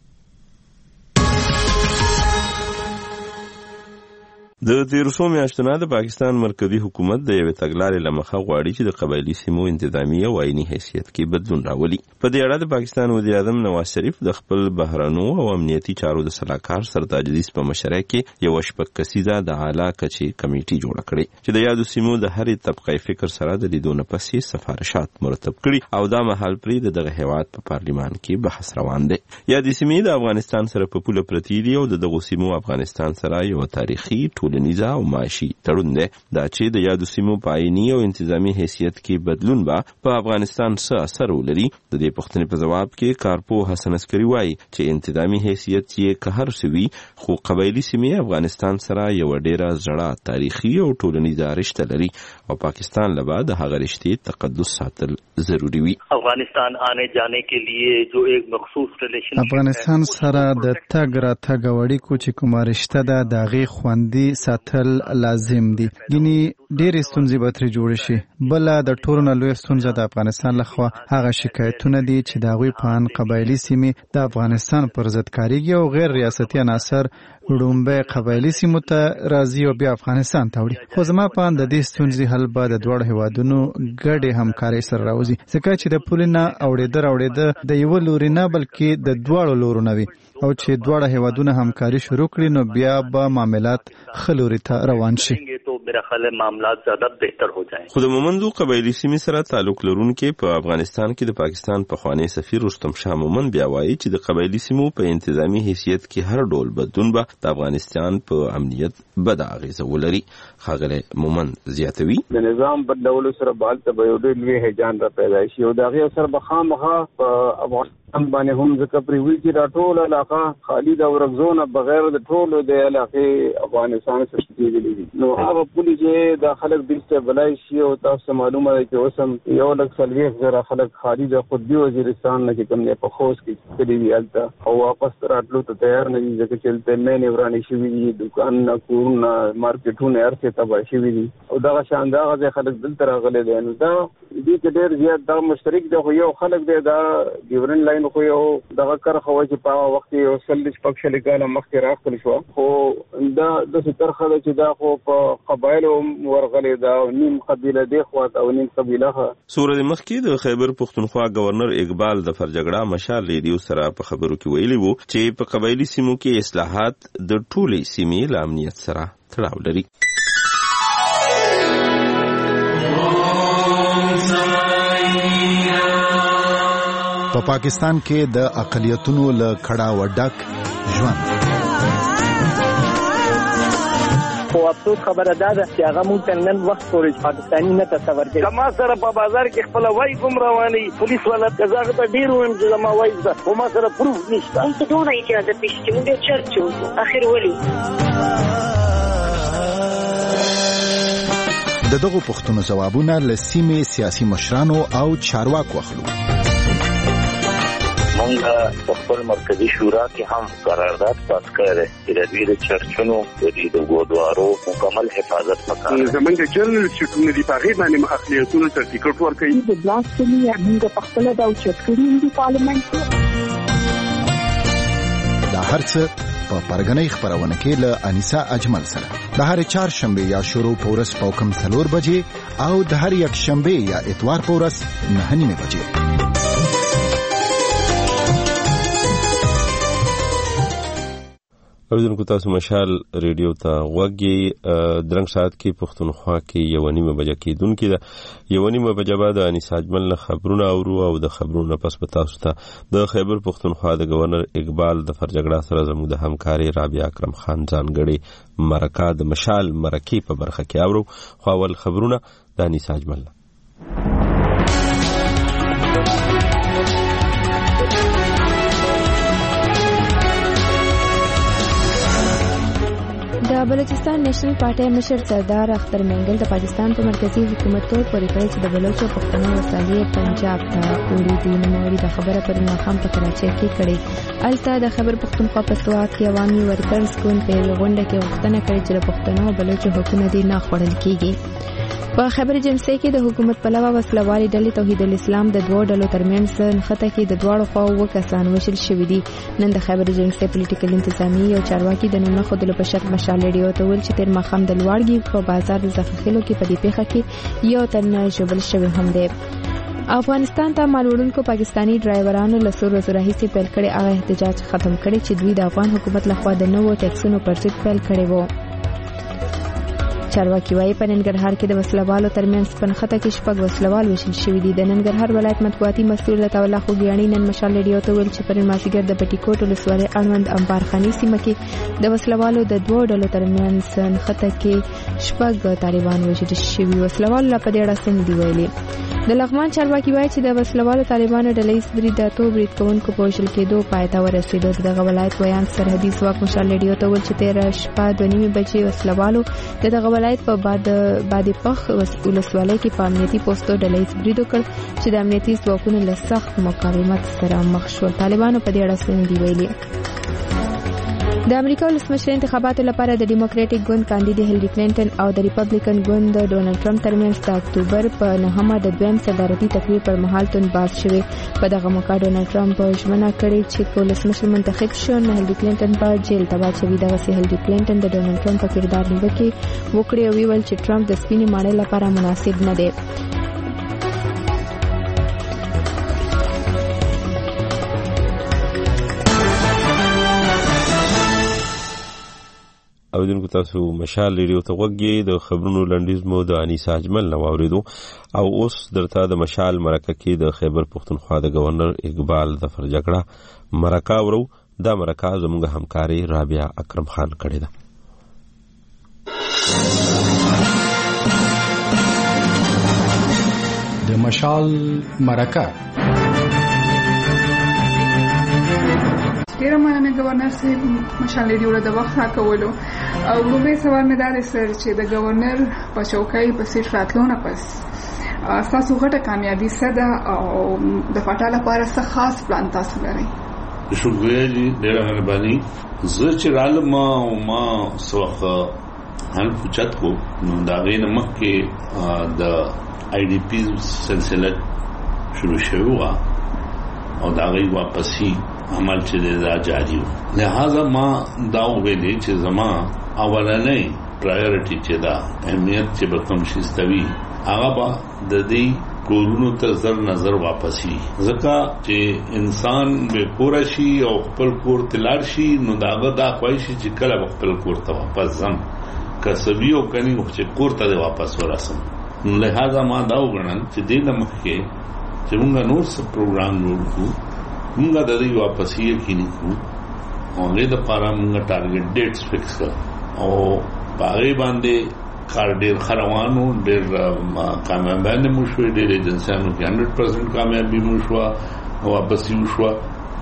د تیرو څو میاشتو نه د پاکستان مرکزی حکومت د یوې تګلارې له مخه غواړي چې د قبایلي سیمو انتظامی او آئیني حیثیت کې بدلون راولي. په دې اړه د پاکستان وزیر اعظم نواز شریف د خپل بهرنو او امنیتي چارو د سلاکار سرتاج عزیز په مشرۍ کې یو شپږ کسیزه د اعلی کچې کمیټي جوړه کړې چې د یادو سیمو د هرې طبقه فکر سره د لیدو نه پسې سفارشات مرتب کړي او دا مهال پرې د دغه هیواد په پارلیمان کې بحث روان دی. یادې سیمې د افغانستان سره په پوله پرتې دي او د دغو سیمو افغانستان سره یو تاریخي ټولنیزه او معاشي تړون دی. دا چې د یادو سیمو په آئیني او انتظامی حیثیت کې بدلون به په افغانستان څه اثر ولري. د دې پوښتنې په جواب کې کارپو حسن عسکري وایي چې انتظامی حیثیت یې که هر څه وي خو قبایلي سیمې افغانستان سره یو ډیره زړه تاریخي او ټولنیزه رشته لري او پاکستان له بعد هغه رشتې تقدس ساتل ضروری وي. افغانستان آنے جانے کے لیے جو ایک مخصوص ریلیشن افغانستان سره د تګ را تګ وړي چې کومه رشته ده د هغې خوندي ساتل لازم دي. ګینی ډېرې ستونزې به ترې جوړې شي. بله د ټولو نه لویه ستونزه د افغانستان لخوا هغه شکایتونه دي چې د هغوی په اند قبایلي سیمې د افغانستان پر ضد کاریږي او غیر ریاستي عناصر لومبۍ قبایلي سیمو ته راځي او بیا افغانستان ته وړي. خو زما په اند د دې ستونزې حل به د دواړو هیوادونو ګډې همکارۍ سره راوځي، ځکه چې د پولې نه اوړېده راوړېده د یوه لوري نه بلکې د دواړو لورو نه وي او چې دواړه هیوادونه همکاري شروع کړي نو بیا به معاملات ښه لوري ته روان شي. میرا خیال معاملات زیاده بهتر هو جائیں. خو د مومندو قبایلی سیمې سره تعلق لرونکي په افغانستان کې د پاکستان پخوانی سفیر رستم شاه مومند بیا وایي چې د قبایلی سیمو په انتظامی حیثیت کې هر ډول بدلون به د افغانستان په امنیت بد اغیزه ولري. ښاغلی مومند زیاتوي د نظام بدلولو سره بالته به یو ډېر لوی هیجان را پیدا شي او د هغې سره به خامخا په افغانستان باندې هم ځکه پرې وي چې دا ټول علاقه خالي د ورکزونه بغیر د ټولو د علاقې افغانستان سره کېدلې دي. نو هغه پولي چې دا خلک دلته بلای شي او تاسو معلومه ده چې اوس هم یو لک څلوېښت زره خلک خالي د قطبي وزیرستان نه چې کوم دی په خوست کې کړي دي هلته او واپس راتلو ته تیار نه دي ځکه چې هلته مینې ورانې شوي دي، دوکانونه، کورونه، مارکیټونه هر څه تباه شوي دي او دغه شان دغه ځای خلک دلته راغلي دي. نو دا دې کې ډېر زیات دا مشترک دی خو یو خلک دی دا ډیورن لاین خو یو دغه کرښه وه چې په هغه وخت یو څلوېښت شپږ شلې کاله مخکې راښکل شوه خو دا داسې کرښه ده چې دا خو په قبایلو ورغلې ده او نیم قبیله دې خواته او نیم قبیله ښه. څو ورځې مخکې د خیبر پښتونخوا گورنر اقبال د فرجګړه مشال ریډیو سره په خبرو کې ویلي وو چې په قبایلي سیمو کې اصلاحات د ټولې سیمې له امنیت سره تړاو لري. په پاکستان کې د اقلیتونو له کړه و ډک ژوند. خو افسوس خبره ده چې هغه مونږ ته نن وخت پورې پاکستاني نه تصور کوي. زما سره په بازار کې خپله وایي کوم رواني پولیس والا که زه هغه ته ډېر ووایم چې زما وایي ده خو ما سره پروف نشته. مونږ ته دونه اجازه پېښ چې مونږ یو چرچ وکړو اخر ولي. د دغو پوښتنو ځوابونه له سیمې سیاسي مشرانو او چارواکو اخلو. مونږ په خپل مرکزی شورا کې هم قرارداد پاس کړی دی چې د دوی د چرچونو د دوی د ګودوارو مکمل حفاظت پکار دی. زمونږ جنرال سیټونه دي په هغې باندې اقلیتونو ته ټیکټ ورکوي. د بلاک کلي مونږ په خپله دا اوچت کړي دي پارلمنټ کې. دا هر څه په پرګنۍ خپرونه کې له انیسا اجمل سره د هر چهارشنبې یا شروع په ورځ په کم څلور بجې او د هر یک شنبې یا اتوار په ورځ نهه نیمې بجې. اوریدونکو تاسو مشال ریډیو ته غوږی درنګ ساعت کې پښتونخوا کې یو نیمه بجه کېدونکې ده. یو نیمه بجه بعد انیس اجمل له خبرونه اورو او د خبرونو پس په تاسو ته د خیبر پښتونخوا د گورنر اقبال د فرجګړه سره زموږ د همکاري رابعه اکرم خان ځانګړي مرکه د مشال مرکې په برخه کې اورو. خو اول خبرونه د انیس اجمل. د بلوچستان نیشنل پارټي مشر سردار اختر منګل د پاکستان په مرکزی حکومت تور پورې کړی چې د بلوچو پښتنو وسایل پنجاب ته وړي دي. نوموړي د خبره پر ماښام په کراچۍ کې کړې. الته د خیبر پښتونخوا په سوات کې عوامي ورکرز ګوند په یوه غونډه کې غوښتنه کړې چې د پښتنو او بلوچو حقونه دې نه خوړل کیږي. په خیبر جنسي کې د حکومت پلوه وسلوالي ډلې توحید الاسلام د دوه ډلو ترمنځ نښته کې د دواړو خواو اووه کسان وژل شوي دي. نن د خیبر جنسي پولیټیکل انتظامیې یو چارواکي د نوم نه ښودلو په شرط مشال ریډیو ته ویل چې تېر ماښام د لوړګي په بازار د زخخیلو کې په دې پیښه کې یو تن ژوبل شوی هم دی. افغانستان ته مال وړونکو پاکستانی ډرایورانو له څو ورځو راهیسې پیل کړی هغه احتجاج ختم کړی چې دوی د افغان حکومت لخوا د نوو ټیکسونو پر ضد پیل کړی وو. چارواکي وايي په ننګرهار کې د وسلوالو ترمنځ په نښته کې شپږ وسلوال وژل شوي دي. د ننګرهار ولایت مطبوعاتي مسؤل لطف الله خوږیاڼي نن مشال ریډیو ته ویل چې پرون مازدیګر د پټي کوټ ولسوالۍ اړوند امبارخاني سیمه کې د وسلوالو د دوو ډلو ترمنځ نښته کې شپږ طالبان وژل شوي. وسلوالو لا په دې اړه څه نه دي ویلي. د لغمان چارواکي وايي چې د وسلوالو طالبانو ډلهییز برید د اتو برید کوونکو په وژل کېدو پای ته ورسېدو. د دغه ولایت ویاند سرحدي ځواک مشال ریډیو ته ویل چې تېره شپه دوه نیمې بجې وسلوالو د دغه ولایت په بعد بادي پخ ولسوالۍ کې په امنیتي پوسټو ډلهییز برید وکړ چې د امنیتي ځواکونو له سخت مقاومت سره مخ شول. طالبانو په دې اړه څه نه دي ویلي. د امریکا ولسمشر انتخاباتو لپاره د ډیموکراټیک ګوند کاندید هیلری کلینټن او د ریپبلیکن ګوند د ډونالډ ټرمپ ترمنځ د اکتوبر په نهمه د دویم صدارتي تقریر پر مهال توندباز شوی. په دغه موقع ډونالډ ټرمپ ژمنه کړې چې که ولسمشر منتخب شو نو هیلری کلینټن به جیل ته واچوي. دغسې هیلری کلینټن د ډونالډ ټرمپ په کردار نیوکې وکړې او ویل چې ټرمپ د سپینې ماڼۍ لپاره مناسب نه دی. او دونکو تاسو مشال ریډیو ته غوږی. د خبرونو لنډیز مو د انیس اجمل نو اوریدو او اوس درته د مشال مرکه کې د خیبر پښتونخوا د گورنر اقبال د فرجګړه مرکه ورو. دا مرکه زموږ همکاري رابعه اکرم خان کړې ده. د مشال مرکه. ډیره مننه ګورنر صاحب مشال ریډیو د وخت راکولو. او لومړی سوال مې دا دی سر چې د ګورنر په چوکۍ په سیټ راتلو نه پس ستاسو غټه کامیابي څه ده او د فاټا لپاره څه خاص پلان تاسو لرئ؟ شکریہ جی، ډیره مهرباني. زه چې رالم او ما څه وخت هل پوچت کو نو د هغې نه مخکې د آی ډي پي سلسله شروع شوې وه او د هغې واپسي عمل چې دا جاری و. لہذا ما دا ویلې چې زما اولنۍ پرایورټي چې دا اهمیت چې به کوم شي ستوي هغه به د دې کورونو ته زر نظر واپسی. ځکه چې انسان به کور شي او خپل کور تلار شي نو داغه دا خوښ شي چې کله خپل کور ته واپس ځم کسبي او کني چې کور ته واپس ورسم. لہذا ما دا وګڼل چې دې د مخکې چې موږ نور څه پروګرام جوړ کړو موږ د دې واپسی یقیني کړو او هغه د لپاره موږ ټارګټ ډیټس فکس کړ او هغه باندې کار ډیر خروانو ډیر کامیابانه مو شوې ډیر ایجنسیانو کې هنډرډ پرسنټ کامیابی مو شو او واپسی شو.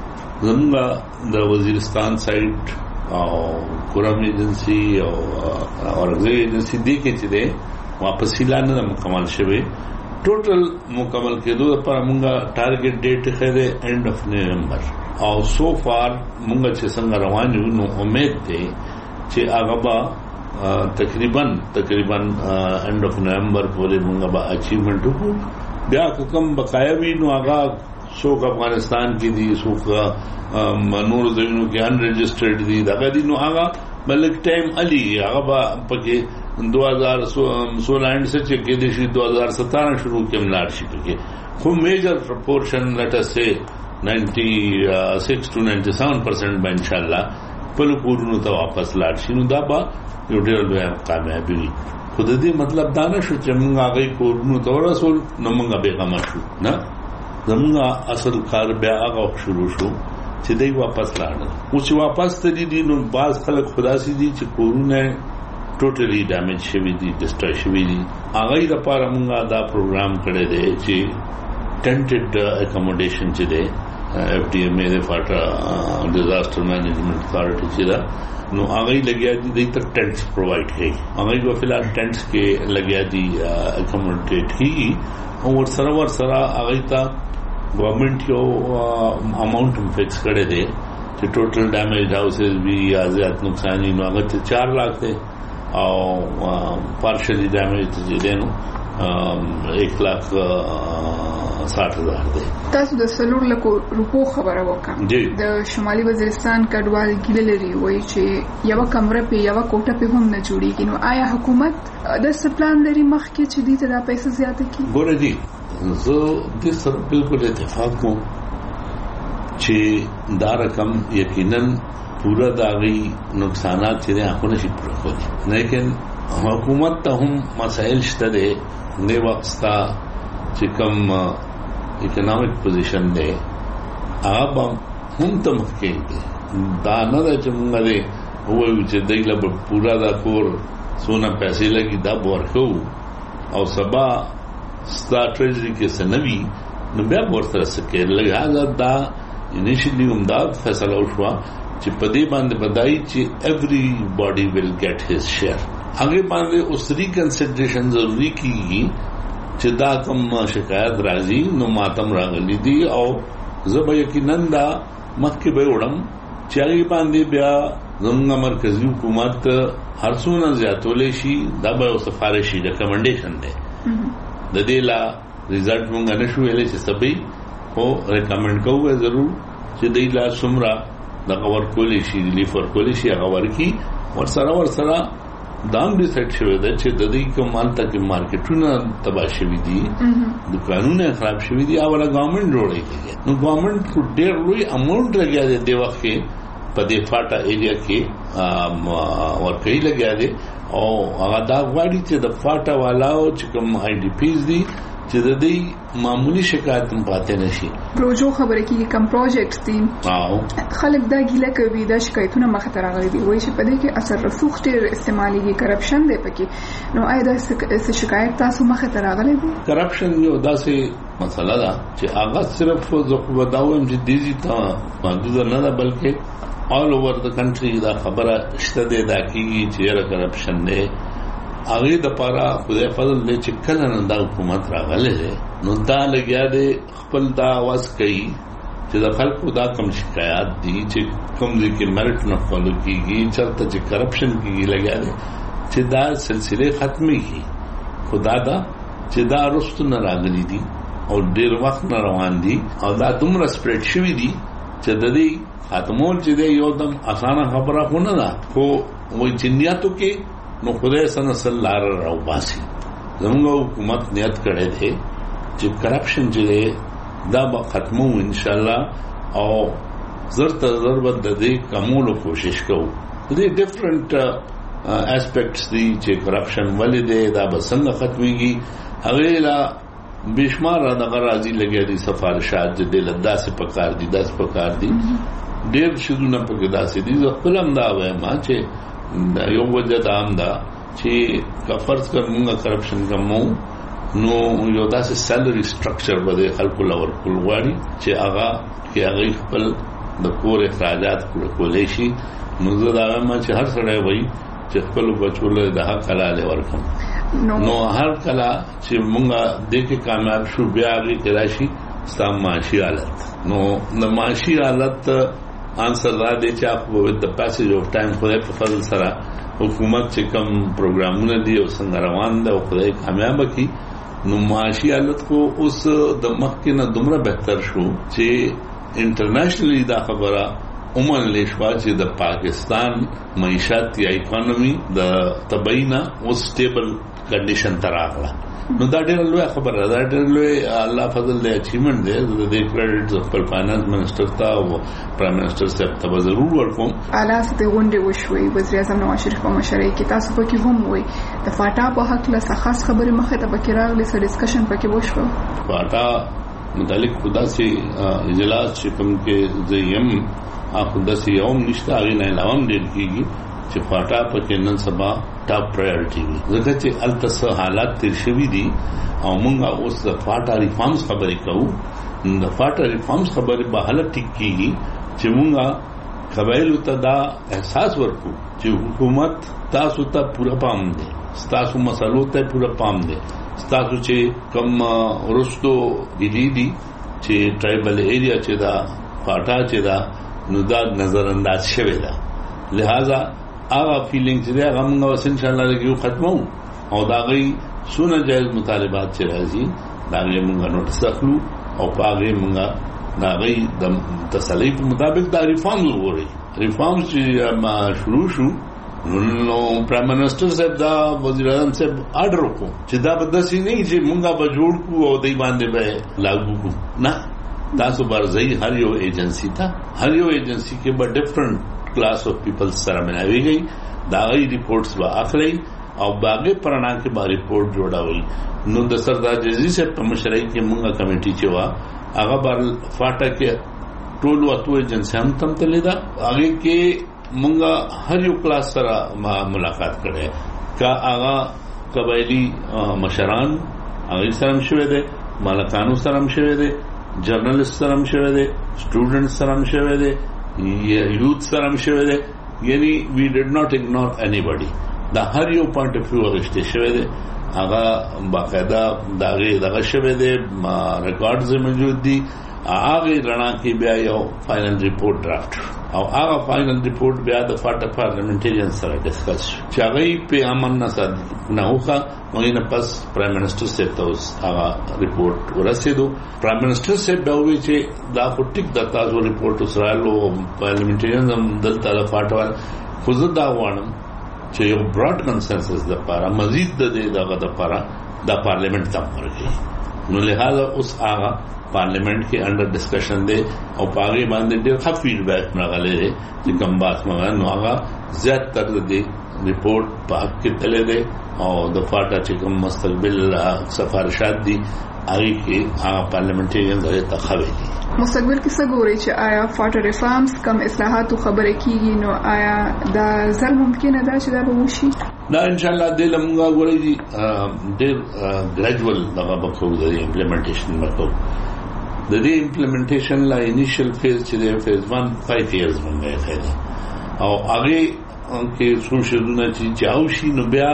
زموږ د وزیرستان سایت او کورم ایجنسی او اورګزي ایجنسی دې کې چې ده واپسی لاندې مکمل شوه. ټوټل مکمل کېدو لپاره موږ ټارګټ ډیټ خېده اینڈ اف نومبر او سو فار موږ چې څنګه روان یو نو امید ده چې هغه به تقریبا تقریبا اینڈ اف نومبر پورې موږ به اچیومنٹ وکړو. بیا کوم بقایا وی نو هغه څوک افغانستان کې دي څوک نور ځایونو کې ان رجسټرډ دي دغه دي نو هغه بلک ټایم علي هغه به پکې دو ہزار سولہ اینڈ سے چکے دیشی دو ہزار ستارہ شروع کے ملار شی پکے خو میجر پرپورشن لیٹ اس سے نائنٹی سکس ٹو نائنٹی سیون پرسینٹ با انشاءاللہ خپل کورونو ته واپس لاړ شي نو دا به یو ډېر لوی کامیابي وي. خو د دې مطلب دا نه شو چې موږ هغه کورونو ته ورسول نو موږ بېغمه شو نه. زموږ اصل کار بیا هغه شروع شو چې دوی واپس لاړل. او چې واپس تللی دي نو بعض خلک خداسي دي چې کورونه ټوټلی ډیمیج شوي دي ډسټروي شوي دي. هغه لپاره موږ دا پروګرام کړی دی چې ټینټډ اکوموډیشن چې دی اف ډي ایم اے د فاټا ډیزاستر مینجمنٹ اتھارټي چې دا نو هغه لګیا دي د تر ټینټس پرووایډ کړي. هغه په فلال ټینټس کې لګیا دي اکوموډیټ کی او ور سره ور سره هغه ته گورنمنٹ یو اماونٹ فکس کړی دی چې ټوټل ډیمیج هاوسز وی یا زیات نقصان نو هغه ته چار لاکھ دی او پارشلی ډیمیج چې دی نو ایک لاکھ ساٹھ ہزار دی. تاسو د سلور لکو روپو خبره وکړه. د شمالي وزیرستان کډوال ګیله لري وایي چې یو کمره په یو کوټه په هم نه جوړیږي. نو آیا حکومت د سپلان لري مخکې چې دې ته د پیسې زیاته کړي؟ ګوره دي زه د سره بالکل اتفاق کوم چې دا رقم یقینا پورا داغي نقصانات چې هغه نشي پوره کوي. لیکن حکومت ته هم مسائل شته دي نه واسطه چې کوم اکنامک پوزیشن دی هغه هم ته مخکې دي. دا نه چې موږ دې وایو چې دایله پورا دا کور سونه پیسې لګي دا ورکو او سبا ستا ټریجری کې سنوي نو بیا ورته سکه لږه دا انیشلی هم دا فیصله وشوه چې په دې باندې بدایي چې every body will get his share. هغه باندې اوس ریکنسیډریشن ضروری کیږي چې دا کوم شکایت راځي نو ماتم راغلي دي او زه به یقینا دا مخکې به وړم چې هغه باندې بیا زموږ مرکزی حکومت هر څونه زیاتولې شي دا به سفارشي ریکمنډیشن دی د دې لا ریزلټ مونږ نه شو ویلې چې سبي خو ریکمنډ کوو ضرور چې دې لا سمرا د غور کولې شي ریلیف ور کولې شي هغه ورکی ور سره ور سره دام ډیسایډ شوی دی چې د دې کوم مانته کې مارکیټونه تباہ شوی دي دکانونه خراب شوی دي او لا ګورنمنت جوړی دی. نو ګورنمنت کو ډېر لوی اماونټ لګیا دی د وخت کې په دې فاټا ایریا کې ورکې لګیا دی او هغه دا غواړي چې د فاټا والاو چې کوم آی ډی پیز دي چې د دې معمولی شکایت هم پاتې نشي. پروژو خبره کې کوم پروجیکټ دي او خلک دا ګیله کوي دا شکایتونه مخه ته راغلي دي وایي چې په دې کې اثر رسوخ ډېر استعمالي کرپشن دی پکې. نو آیا دا شکایت تاسو مخه ته راغلي دي؟ کرپشن یو داسې مسله ده چې هغه صرف زه وداوم چې دیزي ته محدود نه ده بلکې all over the country دا خبره شته ده دا کیږي چې را کرپشن دی. هغه د پاره خدای فضل دې چې کله نه دا حکومت راغله نو دا لګیا دې خپل دا आवाज کوي چې د خلکو دا کم شکایات دي چې کوم ځکه میرټ نه فالو کیږي چرته چې کرپشن کیږي لګیا دې چې دا سلسله ختمي کی خدا دا چې دا رستو نه راغلي دي او ډیر وخت نه روان دي او دا دومره سپریډ شوی دي چې د دې ختمول چې یو دم اسانه خبره خونه ده خو وای جنیاتو کې نو خدای سره سلار راو باسي. زموږ حکومت نیت کړی دی چې کرپشن چې دا به ختمو ان شاء الله او زر تر زر به د دې کمولو کوشش کوو. د دې ډیفرنٹ اسپیکټس دي چې کرپشن ولې دی دا به څنګه ختميږي هغه لا بشمار د غراضي لګیا دي سفارشات د لداسه پکار دي داس پکار دي ډېر شودونه پکې داسې دي زه خپل هم دا وایم چې یو وجه دا هم ده چې کفرض کومه کرپشن کومو نو یو داسې سیلری سټرکچر بده خلکو لور کول غواړي چې هغه کې هغه خپل د کور اخراجات کولای شي. نو زه دا وایم چې هر سړی وایي چې خپل بچو له د حق حلال ورکم نو هر کله چې مونږه د کې کامیاب شو بیا هغه تراشي ستام معاشي حالت نو د معاشي حالت انسر را دي چې په د پاسیج اف ټایم خو په فضل سره حکومت چې کوم پروګرامونه دي او څنګه روان دي او خدای کامیاب کړي نو معاشي حالت کو اوس د مخکې نه دومره بهتر شو چې انټرنیشنلی دا خبره عمر لشوا چې د پاکستان معیشت یا اکانومي د تبعینا او سټیبل کنډیشن تراغله نو دا ډېر لوی خبره ده ډېر لوی الله فضل دی اچیومنت دی د دې کریډټ خپل فاینانس منسٹر ته او پرایم منسٹر صاحب ته ضرور ورکوم. اعلی سطحي غونډه وشوي وزیر اعظم نواز شریف په مشرۍ کې تاسو پکې هم وای د فاټا په حق له خاص خبره مخه ته پکې راغلي سره ډسکشن پکې وشو. فاټا متعلق خدا سي اجلاس چې کوم کې زیم اخو د سیوم نشته هغه نه علاوه ډیر کیږي چې فاټا پکې نن سبا ټاپ پرایورټي وي ځکه چې التس حالات تیر شوي دي او موږ اوس د فاټا ریفارمز خبرې کوو. د فاټا ریفارمز خبرې به حالت ټیک کیږي چې موږ قبایل ته دا احساس ورکو چې حکومت تاسو ته پورا پام دی تاسو مسلو ته پورا پام دی تاسو چې کم ورستو دي دي چې ټرایبل ایریا چې دا فاټا چې دا نو دا نظر انداز شوی دا لہذا هغه فیلینګ چې دا موږ اوس ان شاء الله لګیو ختمو او دا غي سونه جایز مطالبات چې راځي دا موږ نوټس اخلو او پاغه موږ دا غي د تسلیف مطابق دا ریفارم وګوري ریفارم چې ما شروع شو نو پرایم منسٹر صاحب دا وزیر اعظم صاحب آرډر وکړو چې دا بداسي نه چې موږ به جوړ کو او دای باندې به لاګو کو نه تاسو برځي هر یو ایجنسی ته هر یو ایجنسی کې به ډیفرنٹ کلاس اف پیپل سره ملاوي گئی دا غي ریپورټس به اخلي او باغه پرانا کې به ریپورټ جوړاوي. نو د سردار جزي سے په مشرۍ کې موږ کمیټي چې وا هغه بر فاټا کې ټول وته ایجنسیان تم تللی دا هغه کې موږ هر یو کلاس سره ملاقات کړي کا هغه قبایلی مشران هغه سره هم شوه دي مالکانو سره هم شوه دي جرنالست سره هم شوه دي سټوډنټ سره هم شوه دي یوث سره هم شوه دي یعنی وی ډډ ناٹ اگنور انیبډي دا هر یو پوینټ اف ویو غشته شوه دي هغه باقاعده داغه دغه شوه دي ریکارډز موجود دي هغه رڼا کې بیا یو فائنل ریپورت ډرافټ او هغه فائنل ریپورت بیا د فاټا پارلیمنټریان سره ډسکس چې هغه په امن نه سره نه وخه مګینه پس پرایم منسٹر صاحب ته اوس هغه ریپورت ورسېدو. پرایم منسٹر صاحب دا وی چې دا خو ټیک د تاسو ریپورت سره لو پارلیمنټریان هم دلته د فاټا خو زه دا وانم چې یو براډ کنسنسس د لپاره مزید د دې دغه د لپاره د پارلیمنت ته ورغی. نو لہذا اوس هغه پارلیمنٹ کې انډر ډسکشن دی او پاغي باندې ډېر ښه فیډبیک راغلی دی چې کوم بات مګر نو هغه زیات تر دې ریپورت پاک کې تللی دی او د فاټا چې کوم مستقبل سفارشات دي هغه کې هغه پارلیمنټریان غوښتل تخوي دي مستقبل کې څه ګوري چې آیا فاټا ریفارمز کم اصلاحات خبرې کیږي نو آیا دا ځل ممکنه ده چې دا به وشي؟ دا ان شاء الله د لمغه غوړي دي ډېر ګریجوال دغه بکو د امپلیمنټیشن وکړو د دې امپلیمنټیشن لا انیشل فیز چې د فیز ون فایو ایئرز باندې خېده او هغه کې څو شدونه چې چاو شي نو بیا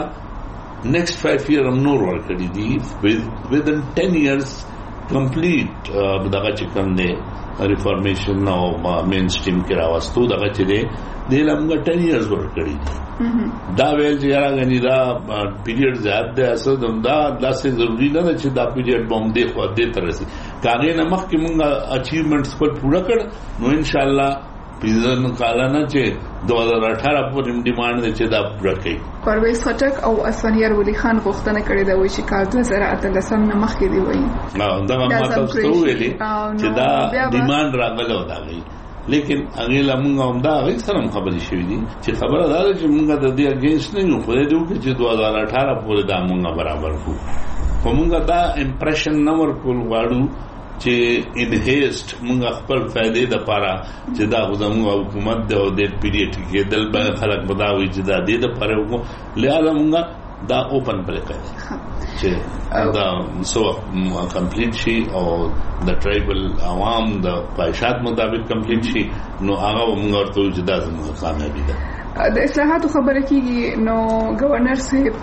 نیکسٹ فایو ایئر هم نور ورکړي دي within ten years complete دغه چې کوم دی ریفارمیشن او مین سټریم کې راوستو دغه چې دی د لمغه ten years ورکړي دي دا ویل چې راغني دا پیریډ زیات دی اساس دا داسې ضروری نه چې دا پیریډ بوم دی خو دې تر سي کاغه نه مخ کې مونږه اچیومنټس خپل پورا کړ نو ان شاء الله پیزن کالا نه چې دو هزار اٹھارہ پورې ډیماند چې دا پورا کړي. پرویز خټک او اسفندیار ولی خان غوښتنه کړې ده چې کال دوه زره اتلسم نه مخکې دی وایي نو دا ما تاسو ته ویلي چې دا ډیماند راغله ودا غي لیکن هغه لمونږ هم دا غي سره خبرې شوې دي چې خبره ده چې مونږ د دې اگینست نه یو خو دې وکړي چې دو هزار اٹھارہ پورې دا مونږ برابر کوو کومه دا امپریشن نه ورکول غواړو چې انهیست مونږ خپل فائدې د پاره چې دا زموږ حکومت د دې پیریډ کې دل به خلک بداوي چې دا دې د پاره وو لہذا مونږ دا اوپن پرې کړی چې دا سو کمپلیټ شي او د ټرایبل عوام د خواهشات مطابق کمپلیټ شي نو هغه مونږ ورته چې دا زموږ کامیابی ده. د اصلاحاتو خبره کیږي نو گورنر صاحب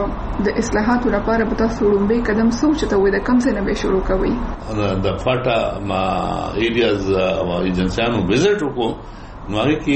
د اصلاحاتو لپاره به تاسو لومبي قدم سوچ ته وې د کم څه نه به شروع کوي د فاټا ما ایریاز او ایجنسیانو وزټ وکړو نو هغه کې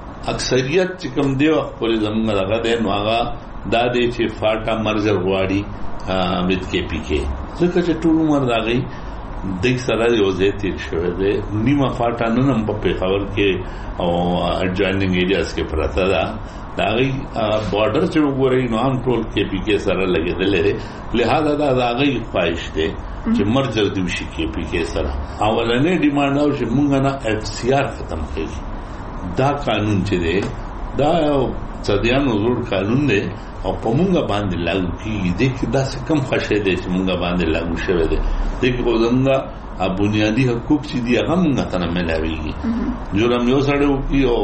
اکثریت چې کوم دی خپل زموږ هغه د نو هغه د دې چې فاټا مرزر غواړي امید کې پی کې ځکه چې ټول عمر راغی د سره یو ځای تیر شوی دی نیمه فاټا نن هم په پیښور کې او اډجایننګ ایریاز کې پراته ده دا غي بارډر چې وګورئ نو هم ټول کې پی کې سره لګیدل لري لہذا دا دا غي خواهش دی چې مرجر دی شي کې پی کې سره اولنې ډیماند او چې مونږ نه اف سی آر ختم کړي دا قانون چې دی دا صدیانو زور قانون دی او په مونږه باندې لاګو کیږي د کې داسې کم خشه دي چې مونږه باندې لاګو شوی دی د کې وزنګا بنیادی حقوق چې دی هغه مونږه ته نه ملاويږي جرم یو سره وکي او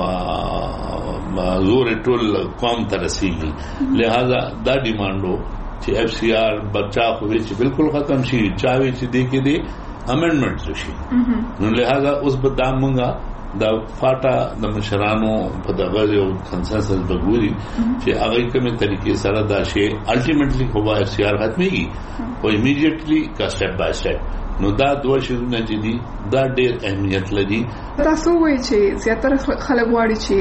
زور ټول قوم ته رسیږي لہذا دا ډیماندو چې اف سی آر بچا خو چې بالکل ختم شي چاوي چې دی کې دی امندمنت شي نو لہذا اوس به دا مونږه دا فاټا د مشرانو په دغه یو کنسنسس بګوري چې هغه کومه طریقې سره دا شی الټیمیټلی خو به سی آر ختميږي او ایمیډیټلی کا سټپ بای سټپ نو دا دوه شیونه چې دي دا ډېر اهمیت لري تاسو وایي چې زیاتره خلک غواړي چې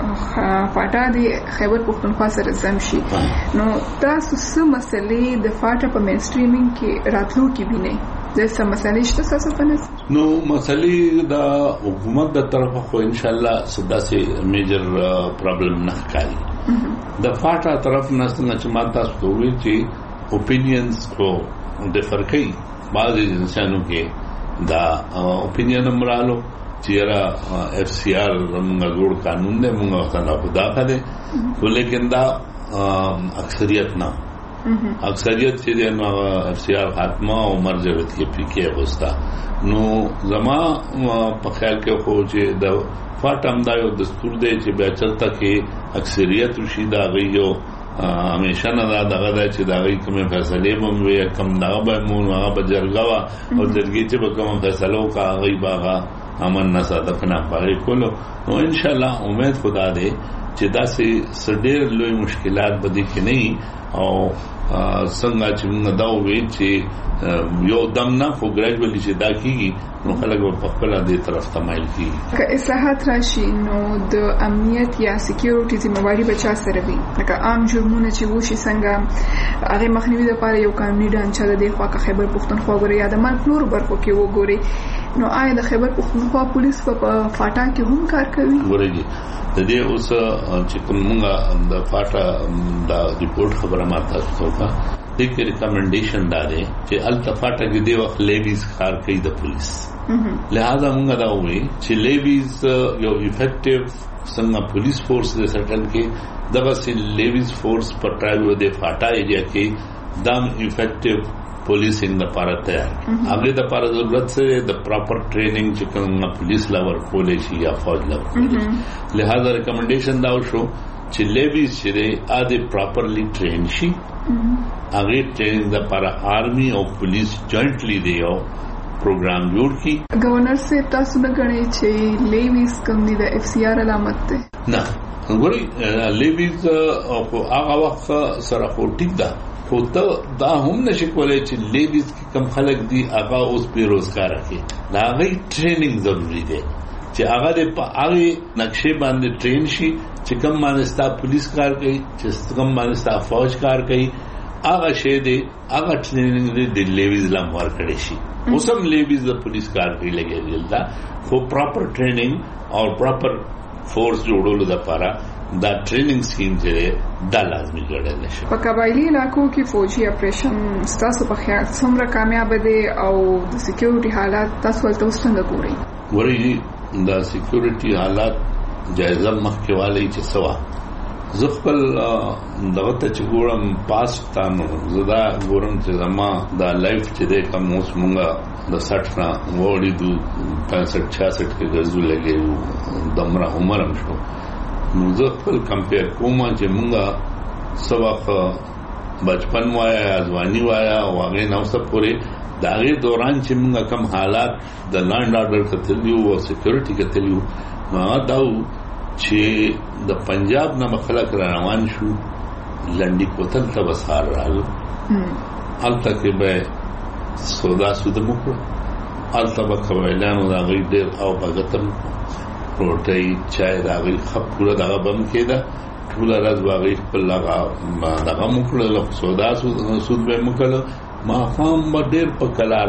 فاټا د خیبر پښتونخوا سره زم شي نو تاسو څه مسلې د فاټا په مین سټریمینګ کې راتلو کې وینئ د څه مسلې شته تاسو په نظر نو مسلې د حکومت د طرفه خو ان شاء الله سداسي میجر پرابلم نه ښکاري د فاټا طرف نه څنګه چې ما تاسو ته ویل چې اوپینینز کو د فرقي بعض انسانو کې دا اوپینین مرالو چې را اف سی آر موږ جوړ قانون دی موږ څنګه خدا کړي ولیکن دا اکثریت نه اکثریت چې نو اف سی آر خاتمه او مرجعیت کې پی کې وستا نو زما په خیال کې خو چې د فاټم دا یو دستور دی چې بیا چلته کې اکثریت شي دا غيو همیشه نه دا دغه چې دا غي کومه فیصله بم وي کم دا به مون هغه بجرګوا او درګي چې به کوم فیصله وکا غي باغه امن نه صادقنا پاره کولو نو ان شاء الله امید خدا دې چې دا سي سډېر لوی مشکلات بده کې نه او څنګه چې موږ دا وې چې یو دم نه خو ګریجوالي چې دا کیږي نو خلک په خپل دې طرف تمایل کیږي که اصلاحات راشي نو د امنیت یا سکیورټي ذمہواری بچا سره وي لکه عام جرمونه چې وشي څنګه هغه مخنیوي لپاره یو قانوني ډانچه د خوا کا خیبر پښتونخوا غوړي یا د ملک نور برخو کې وګوري نو آیا د خیبر پښتونخوا پولیس په فاټا کې هم کار کوي ورګي د دې اوس چې کومه د فاټا د ریپورت خبره ماته څوکا د کې ریکمنډیشن دا دی چې التفاټا کې دی وخت لیویز کار کوي د پولیس لہذا موږ دا وایي چې لیویز یو افیکټیو څنګه پولیس فورس د سټل کې دغه سي لیویز فورس په ټرایو د فاټا ایریا کې دم افیکټیو پولیسینګ لپاره تیار هغه د لپاره ضرورت سره د پراپر ټریننګ چې کومه پولیس لور کولې شي یا فوج لور لہذا ریکمنډیشن دا شو چې لیویز چې اده پراپرلی ټرین شي هغه ټریننګ د لپاره آرمي او پولیس جوائنټلی دی او پروګرام جوړ کی گورنر سے تاسو نه غني چې لیویز کوم دي د اف سی آر علامت ده نه وګورئ لیویز او هغه وخت سره خو ټیک ده خو ته دا هم نشي کولای چې لیویز کې کم خلک دي هغه اوس بیروزګار دي دا غي ټریننګ ضروری دی چې هغه د هغه نقشې باندې ټرین شي چې کم باندې ستا پولیس کار کوي چې کم باندې ستا فوج کار کوي هغه شی دی هغه ټریننګ د لیویز لام ورکړي شي اوس هم لیویز د پولیس کار کوي لګي دا خو پراپر ټریننګ او پراپر فورس جوړولو لپاره دا ټریننګ سکیم چې دا لازمي ګڼل شي په قبایلی علاقو کې فوجي اپریشن تاسو په خیال څومره کامیاب دي او د سکیورټي حالات تاسو ولته څنګه ګورئ ورې دا سکیورټي حالات جایزه مخکېواله چې سوا زخپل دغه ته چې ګورم پاستانو زدا ګورم چې زما دا لایف چې د کوم اوس مونږه د سټ نه وړي دو پنځه چھیاسټ کې ګرځو لګي دمره عمرم شو نو زه خپل کمپیر کوم چې مونږه سبق بچپن وایا ځواني وایا او هغه نو څه پوره دا غي دوران چې مونږه کم حالات د لانډ اورډر کتلیو او سکیورټي کتلیو ما داو چې د پنجاب نه مخلک روان شو لنډي کوتل ته وسار رال حالت کې به سودا سود مکو حالت به کویلانو دا غي ډېر او بغتم روټي چای دا غي خپ پورا دا بم کېدا ټول راز واغې خپل لغا دا مکړه سودا سود به مکړه ما هم ډېر په کلارا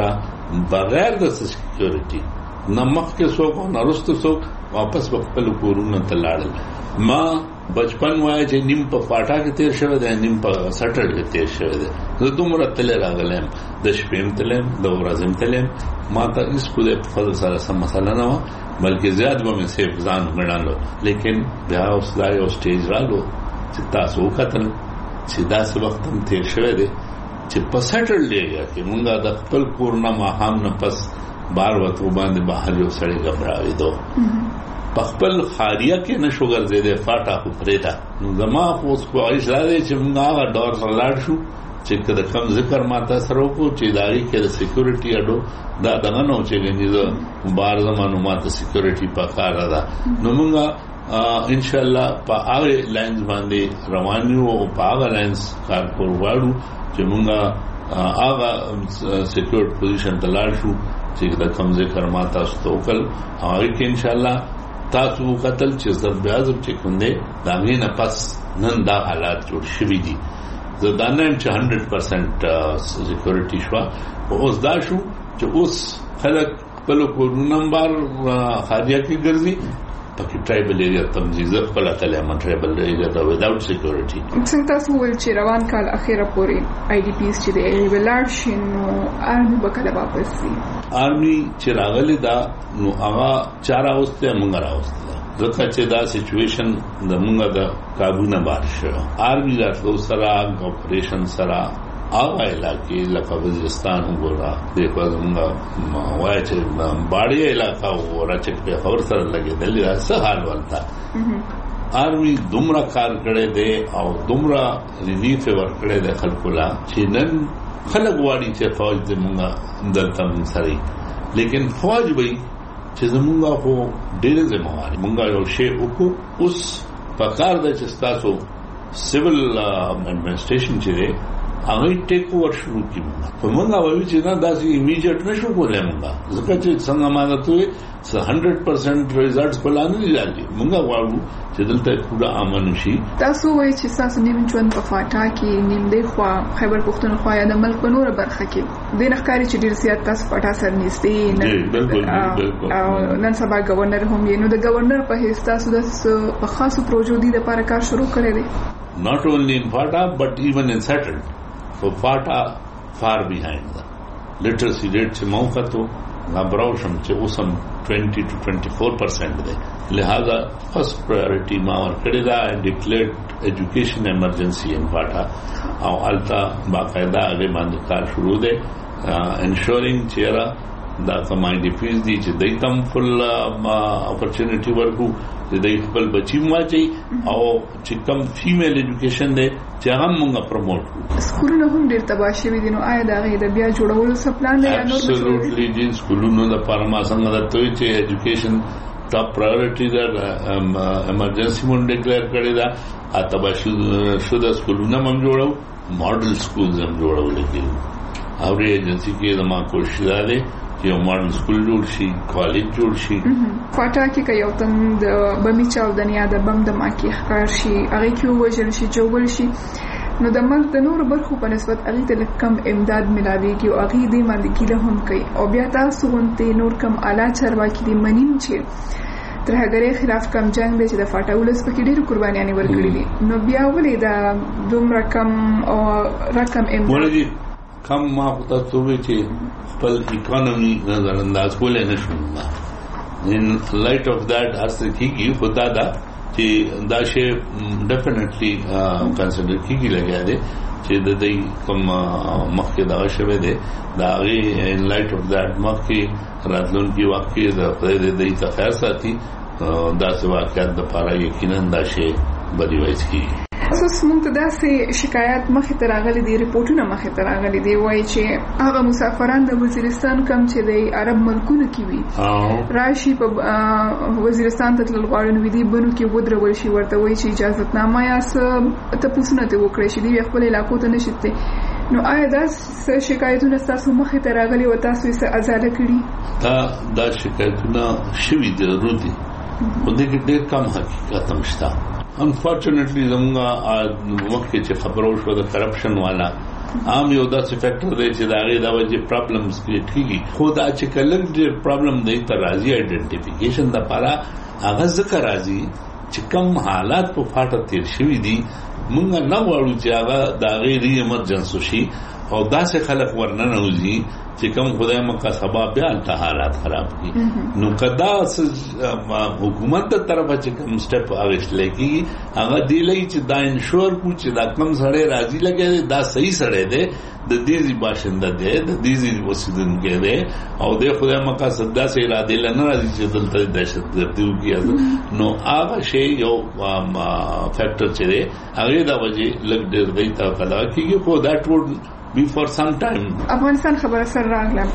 بغیر د سکیورټي نمخ کې څوک او نرستو څوک واپس خپل کورونه ته لاړل. ما بچپن وای چې نیم په پاټا کې تیر شوی دی نیم په سټر کې تیر شوی دی. زه دومره تل راغلم د شپې تلم د ورځې تلم ما ته هیڅ کو د فضل سره سم مسله نه و بلکې زیات به مې سیف ځان غړانلو. لیکن بیا اوس دا یو سټیج رالو چې تاسو وکتل چې داسې وخت هم تیر شوی دی چې په سټر لیږه کې مونږه د خپل کور نه ماښام نه پس بار وته باندې بهر یو سړی غبراوي دو په خپل خاریه کې نشو ګرځیدې فاټا خو پرېدا. نو زما خو اوس خواهش دا دی چې مونږ هغه ډور سره لاړ شو چې کله کم ذکر ماته سره وکړو چې داړي کې د سکیورټي اډو دا دغه نو چې ګنې زه بار زمانو ماته سکیورټي په کار ده. نو مونږ ان شاء الله په هغه لاینز باندې روان یو او په هغه لاینز کار کول غواړو چې مونږ هغه سکیورټ پوزیشن ته لاړ شو چې د کم ذکر ماته استوکل هغه کې ان شاء الله تاسو قتل چې ضرب اعظم چې کوندې دا غینه پس نن دا حالات جوړ شوي دي. زه دا نه چې هنډرډ پرسنټ سکیورټي شو او اوس دا شو چې اوس خلک خپل کورونه بار خاریه کې ګرځي پکې ټرایبل ایریا تمزیز خپل کلمه ټرایبل ایریا دا وداوت سکیورټي. څنګه تاسو ول چې روان کال اخیره پورې آی ډی پیز چې د ویلار شنو ارمي بکله واپس سي ارمي چې راغلي دا نو هغه چاره اوسته مونږ راوسته ځکه چې دا سچويشن د مونږه د قابو نه بار شو. ارمي راتلو سره اپریشن سره هغه علاقې لکه وزیرستان وګورا د کومه وای چې باړی علاقہ وګورا چې په خبر سره لګیدل څه حال ولتا. ارمي دومره کار کړي دي او دومره ریلیف ورکړي د خلکو لا چې نن خلک واړي چې فوج دې مونږه دلته سره لیکن فوج وي چې زمونږه خو ډېر ځمواري مونږه یو شی وکړو. اوس په کار د چې تاسو سیول اډمنسټریشن چې هغه ټیک اوور شروع کیږي. په مونږه وایي چې نه داسې ایمیډیټ نشو کولای مونږه ځکه چې څنګه مانته څه هنډرډ پرسنټ ریزلټس په لاندې دي راځي. مونږه غواړو چې دلته پورا امن شي. تاسو وایي چې تاسو نیم ژوند په فاټا کې نیم دی خو خیبر پختونخوا یا د ملک په نور برخه کې د نخکاری چې ډیر زیات تاسو فاټا سره نيستي نه. بالکل بالکل. او نن سبا گورنر هم یې نو د گورنر په هیڅ تاسو د په خاصو پروژو دي د لپاره کار شروع کړی دی. not only in Fata but even in Saturn. So Fata far behind the literacy rate से मौका तो लाभरावशम से उसम twenty to twenty-four percent दे. लिहाजा first priority Mawar करेगा declared education emergency in Fata. और अलता बाकायदा आगे मानकार शुरू दे ensuring चेहरा دا کمای دی فیز دی چې دای کم فل اپورچونټی ورکو چې دای خپل بچی مواچي او چې کم فیمیل ایجوکیشن دی چې هغه موږ پروموټ کړو. سکولونه هم ډیر تباشي وي نو آیا دا غي د بیا جوړولو څه پلان دی یا نور؟ ابسولوټلی دي سکولونو د پرما څنګه د توي چې ایجوکیشن ټاپ پرایورټی دا ایمرجنسي مون ډیکلیئر کړی دا ا تباشي شو د سکولونو هم جوړو ماډل سکولز هم جوړول کېږي. او ری ایجنسی کې زما کوشش ده یو ماډل سکول جوړ شي کالج جوړ شي. فاټا کې یو تم د بمی چاو دنیا د بم د ماکی ښکار شي هغه کې وژل شي جوړ شي نو د ملک د نور برخو په نسبت هغه ته کم امداد ملاويږي او هغه دې باندې کله هم کوي او بیا تاسو غونته نور کم اعلی چارواکي دي منیم چې تر هغه خلاف کم جنگ دی چې د فاټا ولس په کې ډېر قربانيانې ورکړي دي نو بیا ولې دا دومره کم او رقم امداد کم ما پتا څوې چې خپل اکانومي نظر انداز کولای نشو. ان لایټ اف دیٹ ارسه کیږي خدا دا چې دا شی ډیفینټلی کنسیډر کیږي لګیا دی چې د دې کوم مخکې دا شوه دی دا غي ان لایټ اف دیٹ مخکې راتلون کی واقعي د دې د دې خیر ساتي دا څه واقعیت د پاره یقینا دا شی بدی وایي کیږي. اساس مونږ ته داسې شکایت مخې ته راغلي دي ریپورتونه مخې ته راغلي دي وایي چې هغه مسافران د وزیرستان کم چې د عرب ملکونو کې وي راشي په وزیرستان ته تلل غواړي نو دي بنو کې ودرول شي ورته وایي چې اجازه نامه یا څه ته پوښتنه ته وکړي چې دی خپل علاقو ته نشته نو آیا دا شکایتونه تاسو مخې ته راغلي او تاسو یې ازاله کړي؟ دا دا شکایتونه شوي دي رودي په دې کې ډېر کم حقیقت هم شته. انفارچونټلی زموږه وخت چې خبرو شو د کرپشن والا عام یو داسې فیکټر دی چې دا غي دا وجه پرابلمز کریټ کیږي. خو دا چې کله ډېر پرابلم دی تر راځي آئیډنټیفیکیشن د لپاره هغه ذکر راځي چې کوم حالات په فاټه تیر شوي دي مونږ نه غواړو چې هغه دا غي ری ایمرجنسي شي او داسې خلک ورننه وځي چې کوم خدای مکه سبب بیا ته حالات خراب دي. نو کدا حکومت ته طرفه چې کوم سټپ اغشل کی هغه دی لای چې دا انشور کو چې دا کوم سړی راضي لګي دا صحیح سړی دی د دې ځي باشنده دی د دې ځي وسیدونکو دی او د خدای مکه صدا سه اراده لنه راځي چې دلته دهشت ګردي وکړي. نو هغه شی یو فیکٹر چې دی هغه دا وجه لګ ډېر دی تا کلا کیږي خو دا ټول before some time. افغانستان خبره سره راغله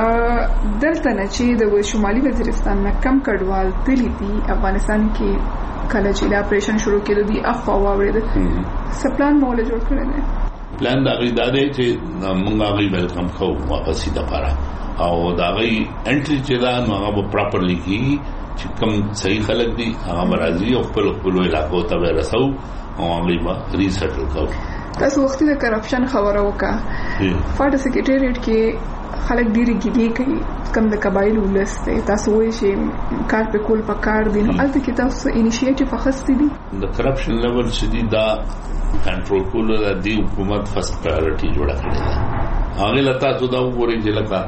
دلته نه چې د شمالي وزیرستان نه کم کډوال تللی دي افغانستان کې کله چې دا اپریشن شروع کېدو دي اخوا واورید سپلان مولا جوړ کړل دي. پلان دا غي دا دی چې موږ غي ویلکم کوو واپسی د پاره او دا غي انټری چې دا نو هغه پراپرلی کیږي چې کوم صحیح خلک دي هغه راځي او خپل خپل علاقو ته ورسو او هغه به ریسټل کوو. تاسو وختي د کرپشن خبره وکړه فاټ سیکریټریټ کې خلک ډېری ګیلې کوي کم د قبایل ولسته تاسو وایي چې کار په کول پکار دي نو البته کې تاسو انیشیټیو اخستې دي د کرپشن لیول شدید دا کنټرول کول د دې حکومت فرست پرایورټي جوړه کړې ده. هغه لتا ته دا وګورئ چې لکه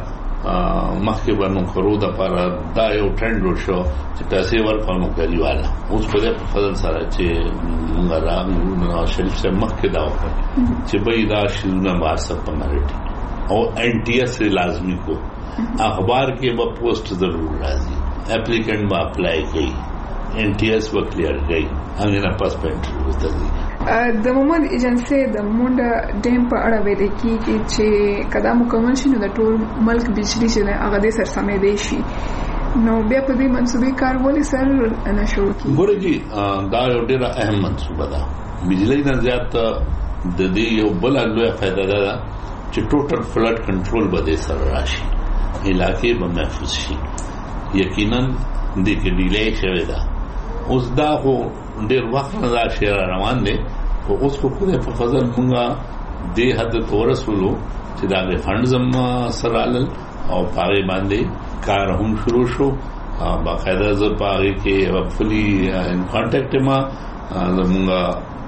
مخکې باندې خرو د لپاره دا یو ټرند وشو چې پیسې ورکړو کلیواله اوس په دې فضل سره چې موږ راغلو شریف سے مخکې دا وکړ چې به دا شیونه واسطه پمرټي او ان ټي ایس لازمي کو اخبار کې به پوسټ ضرور راځي اپلیکانت به اپلای کوي ان ټي ایس به کلیر کوي هغه نه پاس پینټ وته د مومند ایجنسی د مونډه ډیم په اړه ویل کیږي چې کدا مکمل شي نو د ټول ملک بجلی چې هغه د سرسمې دی شي نو بیا په دې منسوبې کار ولې سر نه شروع کی. ګورګي دا یو ډېر اهم منسوبه ده. بجلی نه زیات د دې یو بل لوی فائدہ ده چې ټوټل فلډ کنټرول به د سر راشي علاقې به محفوظ شي. یقینا د کې ډیلې شوی ده اوس دا خو ډېر وخت نه دا شی روان دی خو اوس په کومه په فضل مونږه د حد تورسولو چې دا د فند زم سره او پاره باندې کار هم شروع شو. باقاعده ز پاره کې فلی ان کانټیکټ ما زمونږه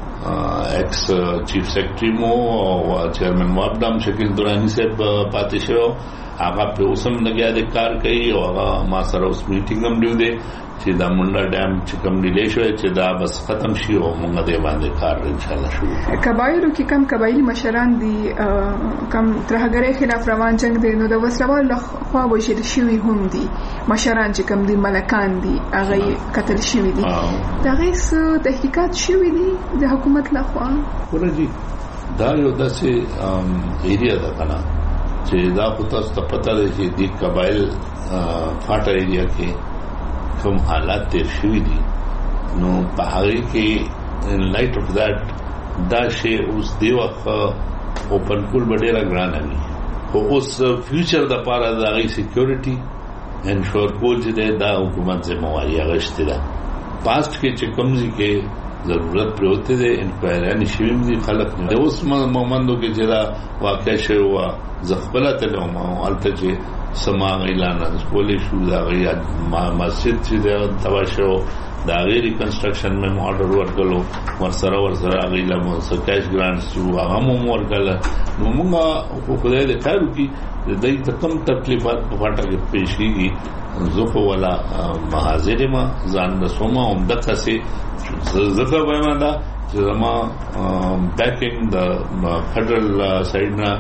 ایکس چیف سیکرټری مو او چیرمن وابدام شکیل دورانی صاحب پاتې شو هغه په اوسم لګیا د کار کوي او هغه ما سره اوس میټینګ هم دیو دی چې دا مونډا ډیم چې کوم ډیلی شوی چې دا بس ختم شي او موږ دې باندې کار ان شاء الله شروع کړو. قبایلو کې کم قبایلی مشران دي کم ترهګرۍ خلاف روان جنگ دی نو د وسلوال خوا وشل شوی هم دي مشران چې کم دي ملکان دي هغه قتل شوی دي دا غیس تحقیقات شوی دي د حکومت لخوا. ورجی دا یو داسې ایریا ده کنه چې دا په تاسو ته پته ده چې د قبایل فاټر ایریا کې کوم حالات تیر شوی دي نو په هغه کې ان لایټ اف دیٹ دا شی اوس دی وخت اوپن کول ډیره ګرانه وي او اوس فیوچر د پاره د غي سکیورټي انشور کول چې دا حکومت ذمہواری غشته ده. پاست کې چې کومځي کې ضرورت پروت ده انکوایری نشویم دي خلک د اوس مومندو کې چې دا واقع شوی و زخبله ته ما الته چې سما اعلان کولې شو دا غي مسجد چې دا تواشو دا غیر ریکنسټرکشن میں آرډر ورکړو ورسره ورسره غي له سکیش ګرانټس شو هغه مو ورکړل نو موږ په خدای دې کارو کې د دې تکم تکلیفات په واټه کې پېښ کیږي زخه ولا محاضر ما ځان د سوما هم د څه زخه وایم دا چې ما بیکینګ د فدرل سایډ نه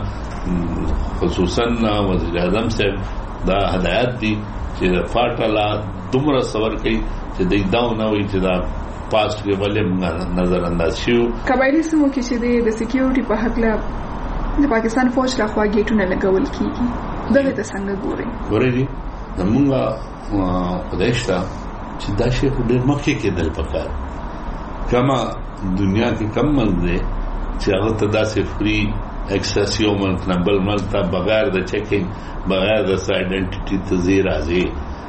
خصوصا وزیر اعظم صاحب دا هدایت دي چې فاټلا دومره سور کوي چې د داو نه وي چې دا پاس کې ولې نظر انداز شو. قبایلی سمو کې چې د سکیورټي په حق له د پاکستان فوج له خوا گیټونه لګول کیږي دغه ته څنګه ګوري ګوري دي زمونږه پدېشتا چې دا شی په ډېر مخکې کېدل پکار کما دنیا کې کم ملک دی چې هغه ته داسې فری ایکسس یو ملک نه بل ملک ته بغیر د چیکینګ بغیر د آئیډنټیټي تزیر راځي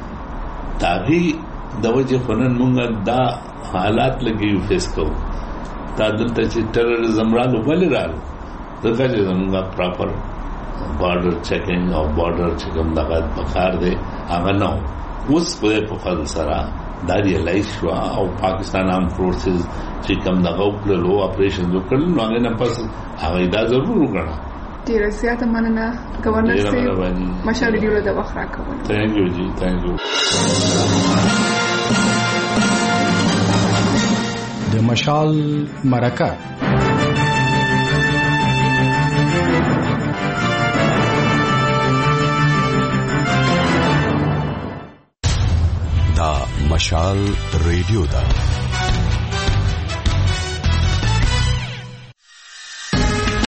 تاغي د وجه فنن مونږ دا حالات لګي فیس کوو تا دلته چې ټیرریزم رالو بل رالو دغه چې زموږ پراپر بارډر چیکینګ او بارډر چې کوم دغه پکار دی هغه نو اوس په فضل سره دا ریلایز شو او پاکستان آرم فورسز چې کوم دغه لو اپریشن وکړل نو هغه نه پس هغه دا ضرور وکړه. ډیره زیاته مننه گورنر صاحب مشال ریډیو له وخت راکوي. تhank you جی thank you. د مشال مرکه دا مشال ریډیو ده.